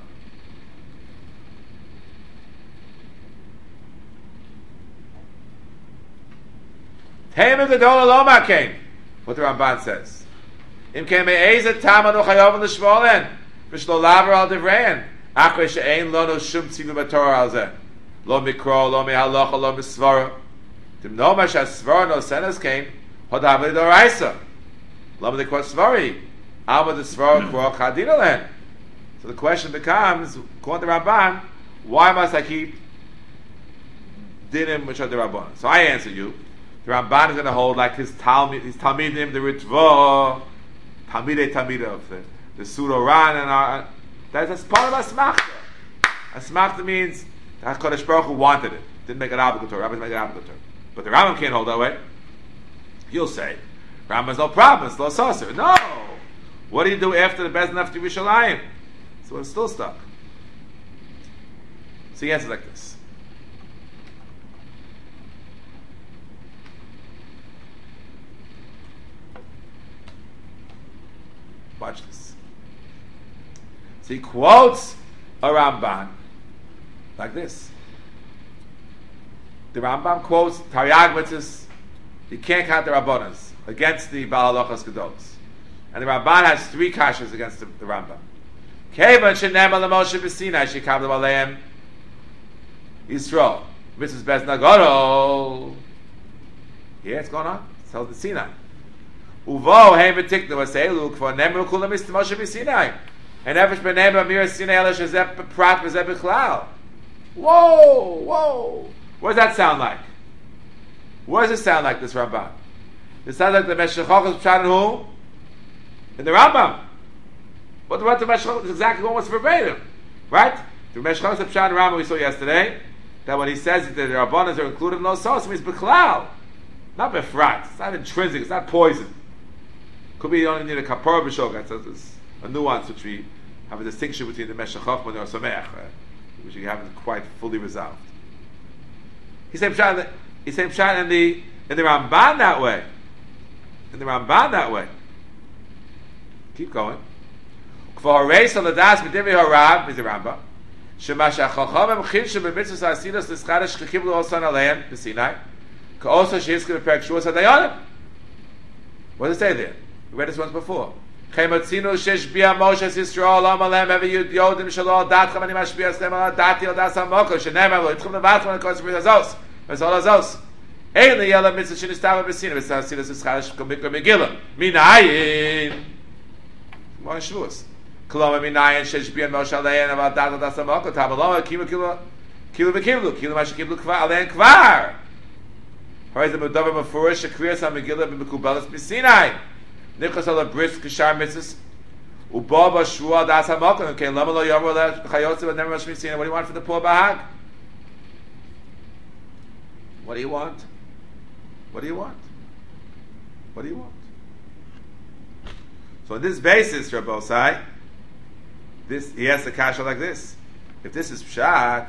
[SPEAKER 1] Teimen Gedol Loma came. What the Ramban says. Im came eizet tamanu chayav l'shmolen v'shlo laver al divrein achrei she'ein lono shum tzivu b'torah al zeh lo mikro lo mihalacha lo misvara tim no ma sh'asvara no senas came hodav l'doraisa lo m'dekwa svari alma d'svara kro chadina lehen. So the question becomes, according to Ramban, why must I keep dinim which are the Rabban? So I answer you, the Ramban is going to hold like his Talmud, his Talmidim, the Ritva, Talmidei Talmidah of the, the Sudo Ran, and our, that's, that's part of Asmachta. Asmachta means that HaKadosh Baruch Hu wanted it. Didn't make it obligatory. Rabbis make it obligatory. But the Rambam can't hold that way. You'll say, Rambam's no problem, it's no saucer. No! What do you do after the Bezdin after Yerushalayim? So it's still stuck. So he answers like this. Watch this. So he quotes a Ramban like this. The Rambam quotes Taryag, which is you can't count the Rabbanas against the Baal Halachas Gedolos. And the Ramban has three kashas against the, the Rambam. Kevan shenem al Moshe b'Sinai shekavlu aleim Yisrael Missus Bezdin Gadol. Yeah, it's going on. It's held in Sinai. Uvo heim v'tiknu v'seilu k'for nemru kulam Mister Moshe b'Sinai. And efesh b'neim amir Sinai ela shezeh prat v'zeh b'chlal. Whoa, whoa. What does that sound like? What does it sound like, this Ramban? It sounds like the Meshachach is pshat in who? In the Rambam. But the the Meshachach is exactly almost verbatim. Right? The Meshachach is pshat in the Rambam we saw yesterday, that when he says that the Rabbanas are included in those sauce, it means b'chlal. Not befrat. It's not intrinsic. It's not poison. Could be you only need a kapor b'shogeg. That's a nuance which we have a distinction between the Meshachach and the Sameach. which you haven't quite fully resolved. He said pshat in the, he said pshat in the in the Ramban that way. In the Ramban that way. Keep going. For Hareis on the das b'divrei Harav is the Rambam. Shema shachachamim chinshu b'mitzvos hasinos l'schadish chikiblu osan aleim b'Sinai. Ka'oso shehiska b'perek shuas hadayonim. What does it say there? We read this once before. Chematzinu shesh bia Moshe Yisrael olam alem ever yud yodim shalol datchem ani mashpia eschem al dati al das hamoko shenemar lo yitchem levatchem al kos v'rit azos v'zol azos ein liyela mitzvah shenistava b'Sinai v'tzah hasinos l'schadish chikiblu megillah minayin Mon Shavuos. Koloma minayin shesh bia Moshe alein aval dat al das hamoko tabaloma kilu kilu kilu v'kilu kilu mash kiblu kvar alein kvar. Ha'is the Medavar Mefurish Shekrias HaMegillah B'Mekubalas B'Sinai Nichos Ala Bris Kishar Mitzvahs Uba B'Shua Das HaMakom Okay, Lama Lo Yomer Lech B'Chayotze B'Never Mashmi Sinai. What do you want for the poor Bahag? What do you want? What do you want? What do you want? So on this basis, Rabbi Osai, this he has the kasha like this. If this is Pshat,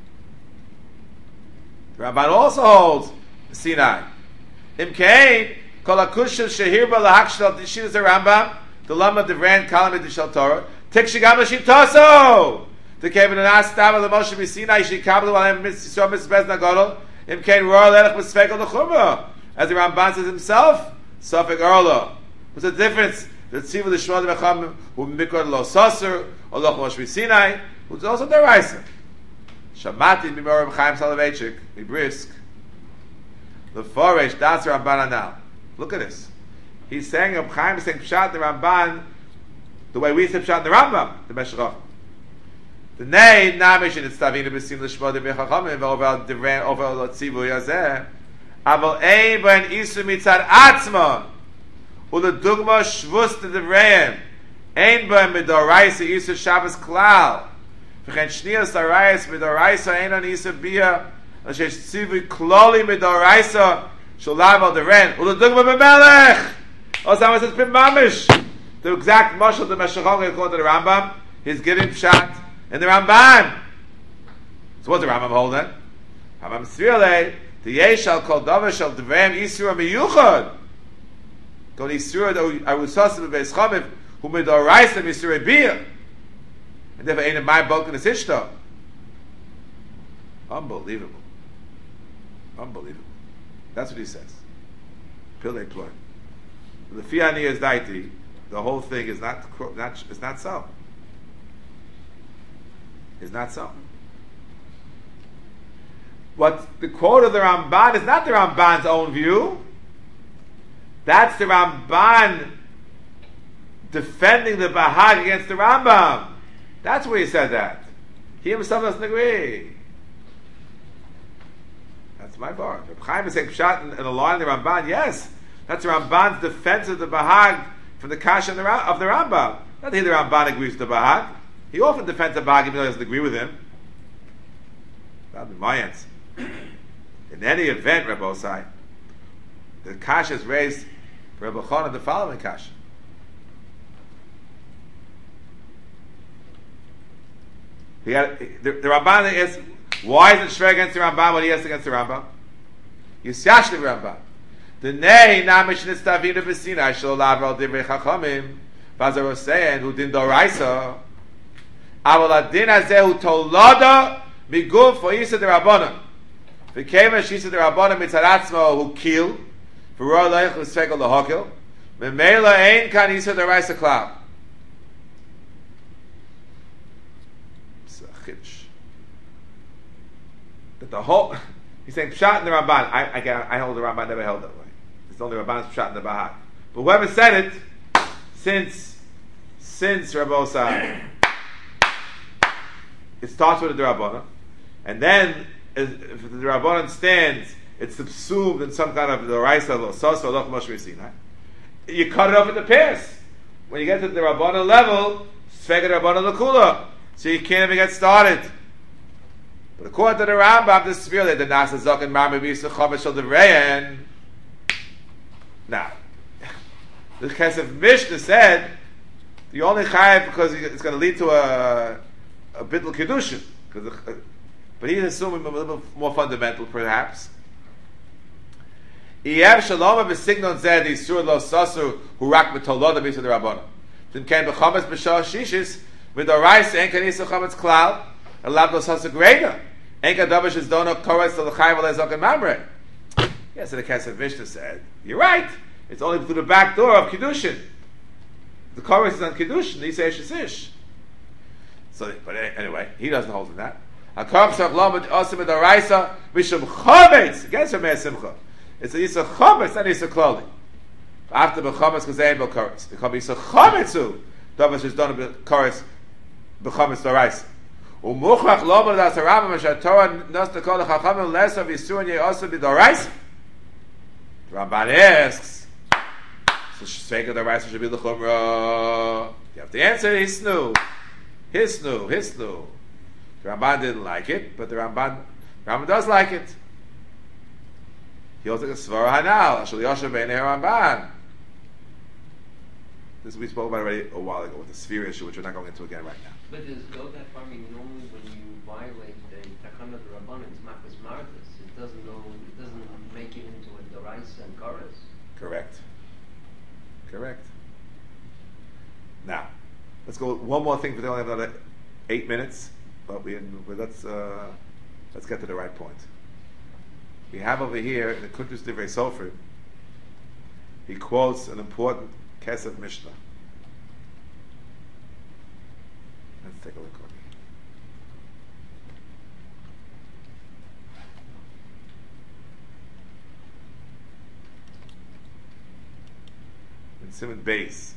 [SPEAKER 1] the Ramban also holds Sinai. Imkein kol akushel shehir ba lahakshel tishir the Rambam the lama devran kalam edishal Torah tikshigam l'shitaso the kevin and astav the Moshe b'Sinai shikablu alem mitzvah mitzvah nagadol imkein roar lelech b'sfekel l'chumra as the Ramban says himself safek arla. What's the difference? The tzivu l'shmod b'cham who mikor lo saser or loch Moshe b'Sinai who's also deraisa. Shamati b'mor b'chaim Soloveitchik brisk. The Foresh, that's Ramban now. Look at this. He's saying Reb Chaim is saying Pshat the Ramban the way we say Pshat the Rambam, the Meshachach. The Nei Namish in its Tavina B'Sim L'Shmo De B'Chachamim over Devran over L'Tzivu Yazeh Aval Ein Ben Isu Mitzad Atzma Ula Dugma Shvus De Devreim Ein Ben Midoraisa Isu Shabbos Klal V'chen Shniyas Arayis Midoraisa Ein On Isu Bia Ashesh Tzivui Kloli Midoraisa Sholav Al Deren Uladugma B'Melech Osama says Pim Mamish the exact mashal of the Meshachach according to the Rambam he's giving Pshat in the Ramban. So what's the Rambam holding? Rambam Svirle the Yeshal Kol Davar Shal Devreim Yisura Miyuchad Kol Yisura Arusasim B'Beis Chamiv Hu Midoraisa Yisura Bia and therefore ain't in my bulk in the Sishta. Unbelievable. Unbelievable. That's what he says. Pillei ploy. The Fiani is daiti. The whole thing is not not it's not so. It's not so. What the quote of the Ramban is not the Ramban's own view. That's the Ramban defending the Bahag against the Rambam. That's where he said that. He himself doesn't agree. That's my bar. Reb Chaim is saying Pshat in, in a line of the Ramban. Yes, that's the Ramban's defense of the Bahag from the Kasha of the, of the Rambam. Not that the Ramban agrees with the Bahag. He often defends the Bahag even though he doesn't agree with him. That would be my answer. In any event, Rebbe Osai, the Kasha is raised for Rebbe Chana the following Kasha. He had, the, the Ramban is why is it shver against the Rambam what he has against the Rambam? Yisyash the Rambam. The nei namish nistavina b'Sinai shel lavar divrei chachamim v'azar osein hu din doraisa aval adin hazeh hu tolada miguf for yisa the Rabbanon v'keva shisa the Rabbanon mitzad atzmo hu kil v'roa leich l'sfegel l'hokil v'meila ein kan yisa the raisa klal. That the whole he's saying Pshat in the Ramban. I I, I hold the Ramban never held that way. It's only Ramban's Pshat in the Bahag. But whoever said it since since Rabbi Osai, it starts with the Rabbanon, and then if the Rabbanon stands, it's subsumed in some kind of the Raisa or Sos or Loch Moshe Sinai. You cut it off at the pass. When you get to the Rabbanon level, Sfeged Rabbanon L'Kula, so you can't even get started. But according to the Rambam, this is really the Nasa Zokin Marmi Bisa Chomesh Shel Devrein. Now, the Kesef Mishnah said the only chayav because it's going to lead to a a bittul kedushin. because uh, but he's assuming a little bit more fundamental, perhaps. Iev shalom b'signon zeh d'isur lo sasu hu rak b'toloda b'isur d'rabbanon. Then ken b'chametz b'shah shishis v'dorais en ken isu chametz klal elab lo sasu greda en ken davish is dono koretz lo l'chayv l'ezok and mamre. Yes, and the Kesef Mishnah said, you're right, it's only through the back door of Kiddushin. The chorus is on Kiddushin, he says Shish. So, but anyway, he doesn't hold to that. Against Rameir Simcha. It's a Yisra Chometz, not Yisra Klali. After the Chometz, because they ain't no chorus. It could be Yisra Chometzu, Davish is done a chorus, B'Chometz Doraisa. Umuchach Lomar Das Harambam Shatorah Nos Tekol Chachamim Lesser V'Yisurin Ye'osu B'Doraisa. The Ramban asks, so Shvega Doraisa should be the Chumrah. You have to answer Hisnu. Hisnu, Hisnu. The Ramban didn't like it, but the Ramban, the Ramban does like it. He also gets Svara Hanal, Ashul Yosha B'nei Ramban. This we spoke about already a while ago with the sphere issue, which we're not going into again right now.
[SPEAKER 3] But does go that far? I mean, normally when you violate the Takana Rabbanon, it's Makas Mardus. It doesn't know, it doesn't make it into a Doraisa and Chorus.
[SPEAKER 1] Correct. Correct. Now, let's go one more thing, because we only have another eight minutes. But we but let's uh, let's get to the right point. We have over here in the Kuntrus Divrei Sofer, he quotes an important Kesef Mishnah. Let's take a look on it. In Simon Beis.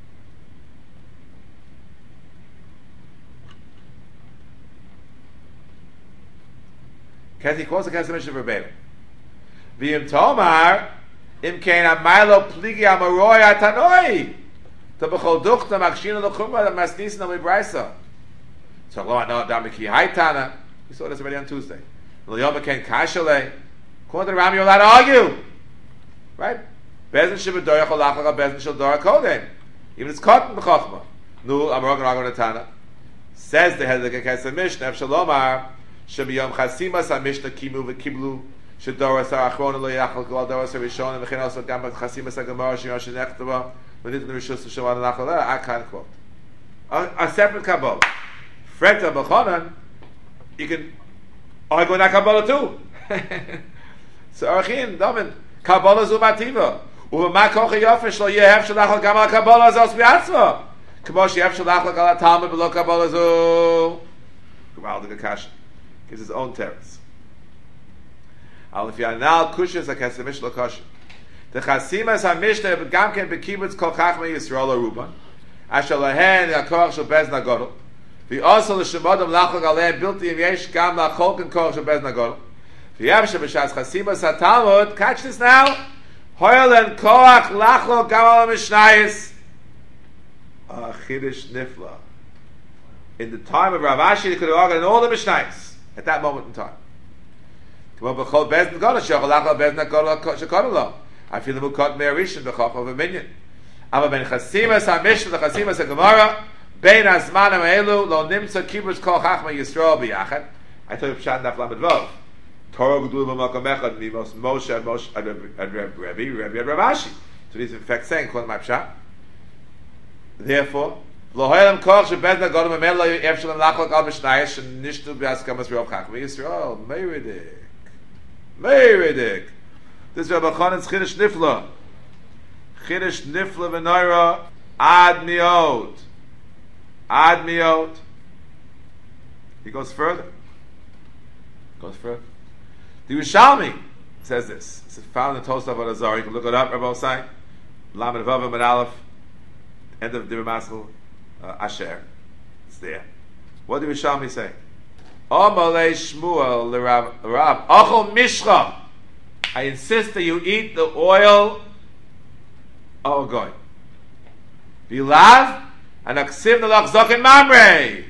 [SPEAKER 1] Because he quotes the Kesef Mishnah verbatim. V'im tomar, im kein amaylo pligi amaroy atanoi, to b'chol duchta makshina l'chumra the masnisna mibraisa. So lo ano damiki haitana. We saw this already on Tuesday. L'yom ken kashale. According to the Ram, you're allowed to argue, right? Bezin shibadorach olachacha bezin shildora kodem. Even it's cotton b'chochma. Nu amarogan ragon atana. Says the head of the Kesef Mishnah, Shalomar. Shebiyom Chasimas HaMishnah Kimu v'Kiblu Shedoras HaAchron Lo Yachal Kol Doras HaRishon and V'chein also Gam Chasimas HaGemara Shiyah Shenechtava V'nit N'Rishus Shemal Nachal I can't quote. A separate Kabbalah. Freta B'chonan, you can argue in that Kabbalah too. So Archin, David, Kabbalah Zumativa U'v'ma Koch Yofish Lo Yehev Shalachal Gam HaKabbalah Zos B'yatzva K'mo Sheyev Shalachal Gal HaTalmud B'lo Kabbalah Zu Kumal D'Gakasha is his own terrace. Al if yanal kushes a Kesef Mishnah kosher. The Chasimas HaMishnah Gamken B'Kibbutz Kol Chachmei Yisrael Aruban Asher Lahen HaKorach Shel Bez Nagodol V'Osel L'Shemodom Lachol Galehem Bilti Im Yesh Gam Lachol Ken Korach Shel Bez Nagodol V'Yavshe B'Shas Chasimas HaTalmud, catch this now, Hoyel and Korach Lachol Gam Al Mishnayis a Chiddush Nifla. In the time of Rav Ashi, they could have argued in all the Mishnayis at that moment in time. I feel the mukot me'arishin b'chaf of a minion. Ava ben chasimas ha'mishnah l'chasimas ha'gemara bein hazman ha'elu lo nimtza kibbutz kol chachma Yisrael b'yachad. I told you pshat naf lamed vav. Torah gedul b'makom echad mimos Moshe and Moshe and Rebbe Rebbe and Rav Ashi. So he's in fact saying, quote my pshat. Therefore, lo hoylam koch shebezna godom emel lo yefshalem lachlok al b'shnayis shenishtu b'askamas Rav Chachma Yisrael meiredik meiredik. This is Rabbi Chanan's Chiddush Nifla. Chiddush Nifla v'Noira ad miot. Ad miot. He goes further. Goes further. The Yerushalmi says this. It's found in the Tosaf of Azar. You can look it up, Rabbi Osai. Lamed Vav and Aleph. End of Divrei Maskell uh, Asher. It's there. What did Yerushalmi say? Omalei Shmuel l'Rav Rav Achol Mishcha. I insist that you eat the oil of a goy. Vilav and aksiv nalach zokin mamrei.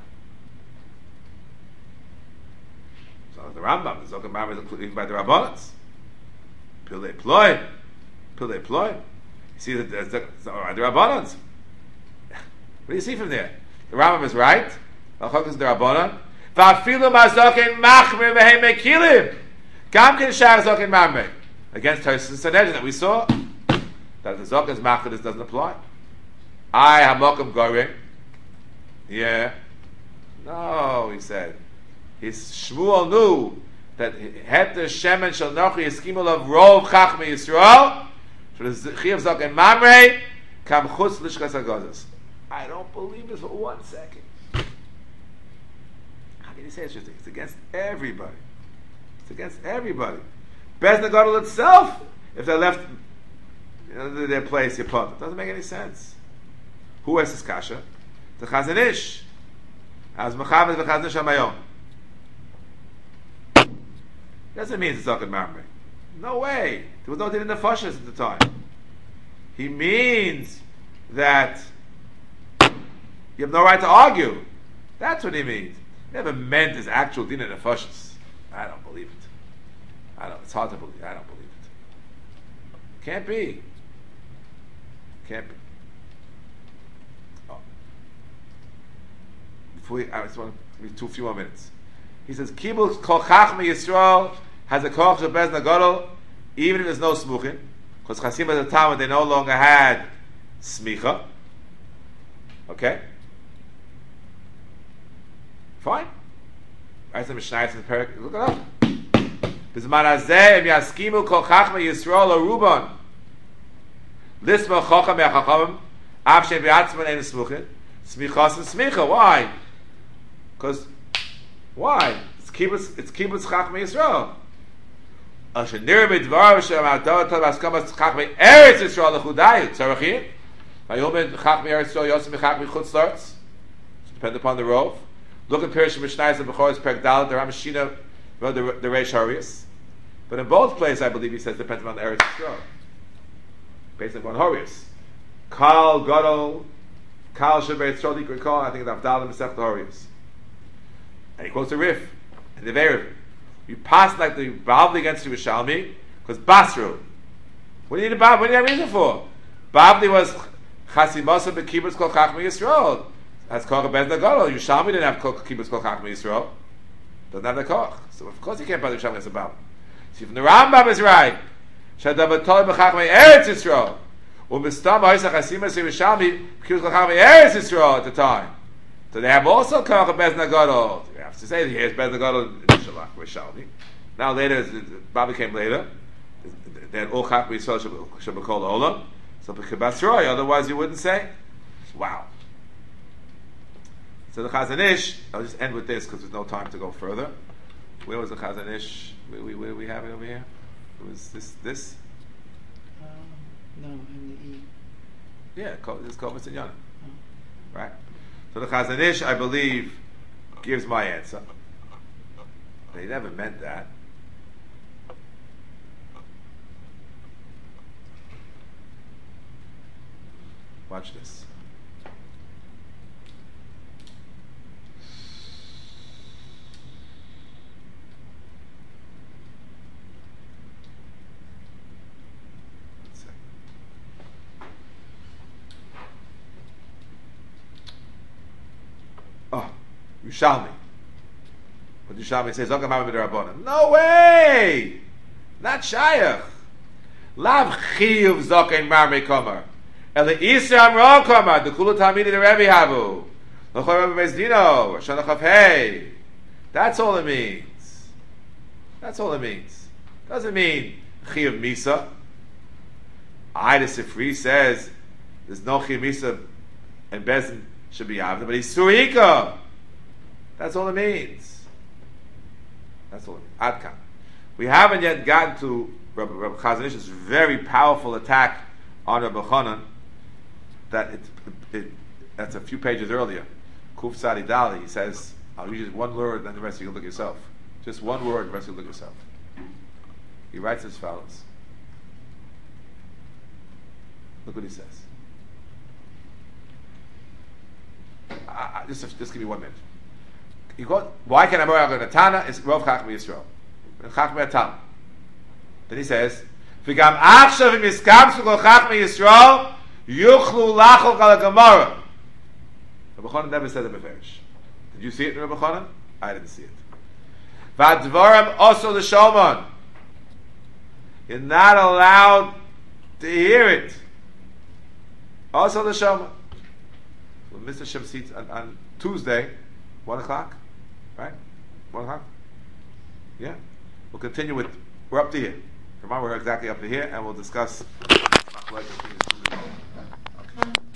[SPEAKER 1] So the Rambam, the zokin mamrei is included by the Rabbanans. Pilei ploy, pilei ploy. You see that there's the, the, the Rabbanans. What do you see from there? The Rambam is right. Al-Chok is the Rabbanan. Va'afilu mazokin machmir v'hem mekilim. Gam ken shar zokin mamre. Against Tosis and Sanhedrin that we saw, that the zokin's machmir doesn't apply. I hamokum goring. Yeah. No, he said. His Shmuel knew that het the shemen shel nochi yiskimul of rov chachmei Yisrael. So the chiyav zokin mamre kam chutz lishkas hagazos. I don't believe this for one second. How can you say it's just it's against everybody? It's against everybody. Bez Nagadol itself, if they're left you know, their place, you put it doesn't make any sense. Who has this kasha? The Chazon Ish. As Mechamed the Chazon Ish Hamayon. Doesn't mean it's Zokin Mamre. No way. There was no din in the Fashas at the time. He means that you have no right to argue. That's what he means. He never meant his actual din in the Fashas. I don't believe it. I don't. It's hard to believe. I don't believe it. Can't be. Can't be. Oh. Before we, I just want to give two few more minutes. He says, "Kibul kol chachmei Yisrael has a koch of bez nagadol, even if there's no smuchin, because chasim at the time when they no longer had smicha. Okay, fine. Right, some Mishnayos in the parak. Look it up. B'zman hazeh im yaskimu kol chachmei Yisrael aruban lisma chacham me'achachamim av shem v'atzman ein smuchin smichas and smicha. Why? Because why? It's kibbutz. It's kibbutz chachmei Yisrael. Asher nir b'dvar v'shem ador tov askamas chachmei Eretz Yisrael lechudayu tzarachin. Vayomen chachmei Eretz Yisrael yosem chachmei chutz la'aretz. Depend upon the rov. Look at Pirish Mishnayos and Bechoros Perek Dalet. The Ramashina wrote the, the Reish Harius. But in both places, I believe he says depends upon the Eretz Yisrael. Based on Harius. Kal Gadol Kal Shabbat Yisrael Likra Kal. I think it's Avdalim Masech Harius. And he quotes a riff in the Ve'eriv. You pass like the Bavli against Yerushalmi because Basru. What do you need a Bavli? What do you have reason for? Bavli was Chasimasa B'Kibbutz Kol Chachmei Yisrael. That's called a Bez Nagadol. Yerushalmi didn't have Kibbutz Kol Chachmei Yisrael. Doesn't have the koch. So of course you can't buy the Yerushalmi as a Bavli. See, from the Rambam is right. Shadav Tol B'Chachmei Eretz Yisrael. U'Mistam Ha'isach Hasimas Yerushalmi Kibbutz Kol Chachmei Eretz Yisrael at the time. So they have also koch of Bez Nagadol. You have to say here's Bez Nagadol in Shalach Yerushalmi. Now later, Bavli came later. Then Ol Chachmei Yisrael Shabbat Kol Olam. So B'Kibbutz Roy. Otherwise you wouldn't say. Wow. So the Chazon Ish, I'll just end with this because there's no time to go further. Where was the Chazon Ish? Where, where, where do we have it over here? It was this? This?
[SPEAKER 4] Um, no, in the E.
[SPEAKER 1] Yeah, this is Kovas and Yana.
[SPEAKER 4] Oh.
[SPEAKER 1] Right? So the Chazon Ish, I believe, gives my answer. They never meant that. Watch this. Oh, Yerushalmi. But Yerushalmi says, no way! Not Shayach. Lav Chiyuv Zokein Marmei Komer. Ele Isra Amro Komer. The Kula Talmidi the Rebbe Havu. L'chol Rebbe Bezdino. Shana Chav Hey. That's all it means. That's all it means. Doesn't mean Chiyuv Misa. I, the Sifri says, there's no Chiyuv Misa and Bezin should be Avda, but he's Surika. That's all it means. That's all it means. Adkan. We haven't yet gotten to Rabbi, Rabbi Chazon Ish's very powerful attack on Rabbi Chanan. That it, it, that's a few pages earlier. Kuf Sadi Dali. He says, "I'll use just one word, then the rest you can look yourself. Just one word, the rest you can look yourself." He writes as follows. Look what he says. I, I, just, just give me one minute. You go, why can I borrow a Tana? It's Rov Chachmei Yisrael. Chachmei Atam. Then he says, "V'gam achshav imiskam shekol Chachmei Yisrael yuchlu lachol kal Gemara." Rabbi Chanan never said it beferish. Did you see it in Rabbi Chanan? I didn't see it. Vadvarim also the Shomon. You're not allowed to hear it. Also the Shomon. So Mister Shem seats on, on Tuesday, one o'clock, right? One o'clock. Yeah. We'll continue with. We're up to here. Remember, we're exactly up to here, and we'll discuss.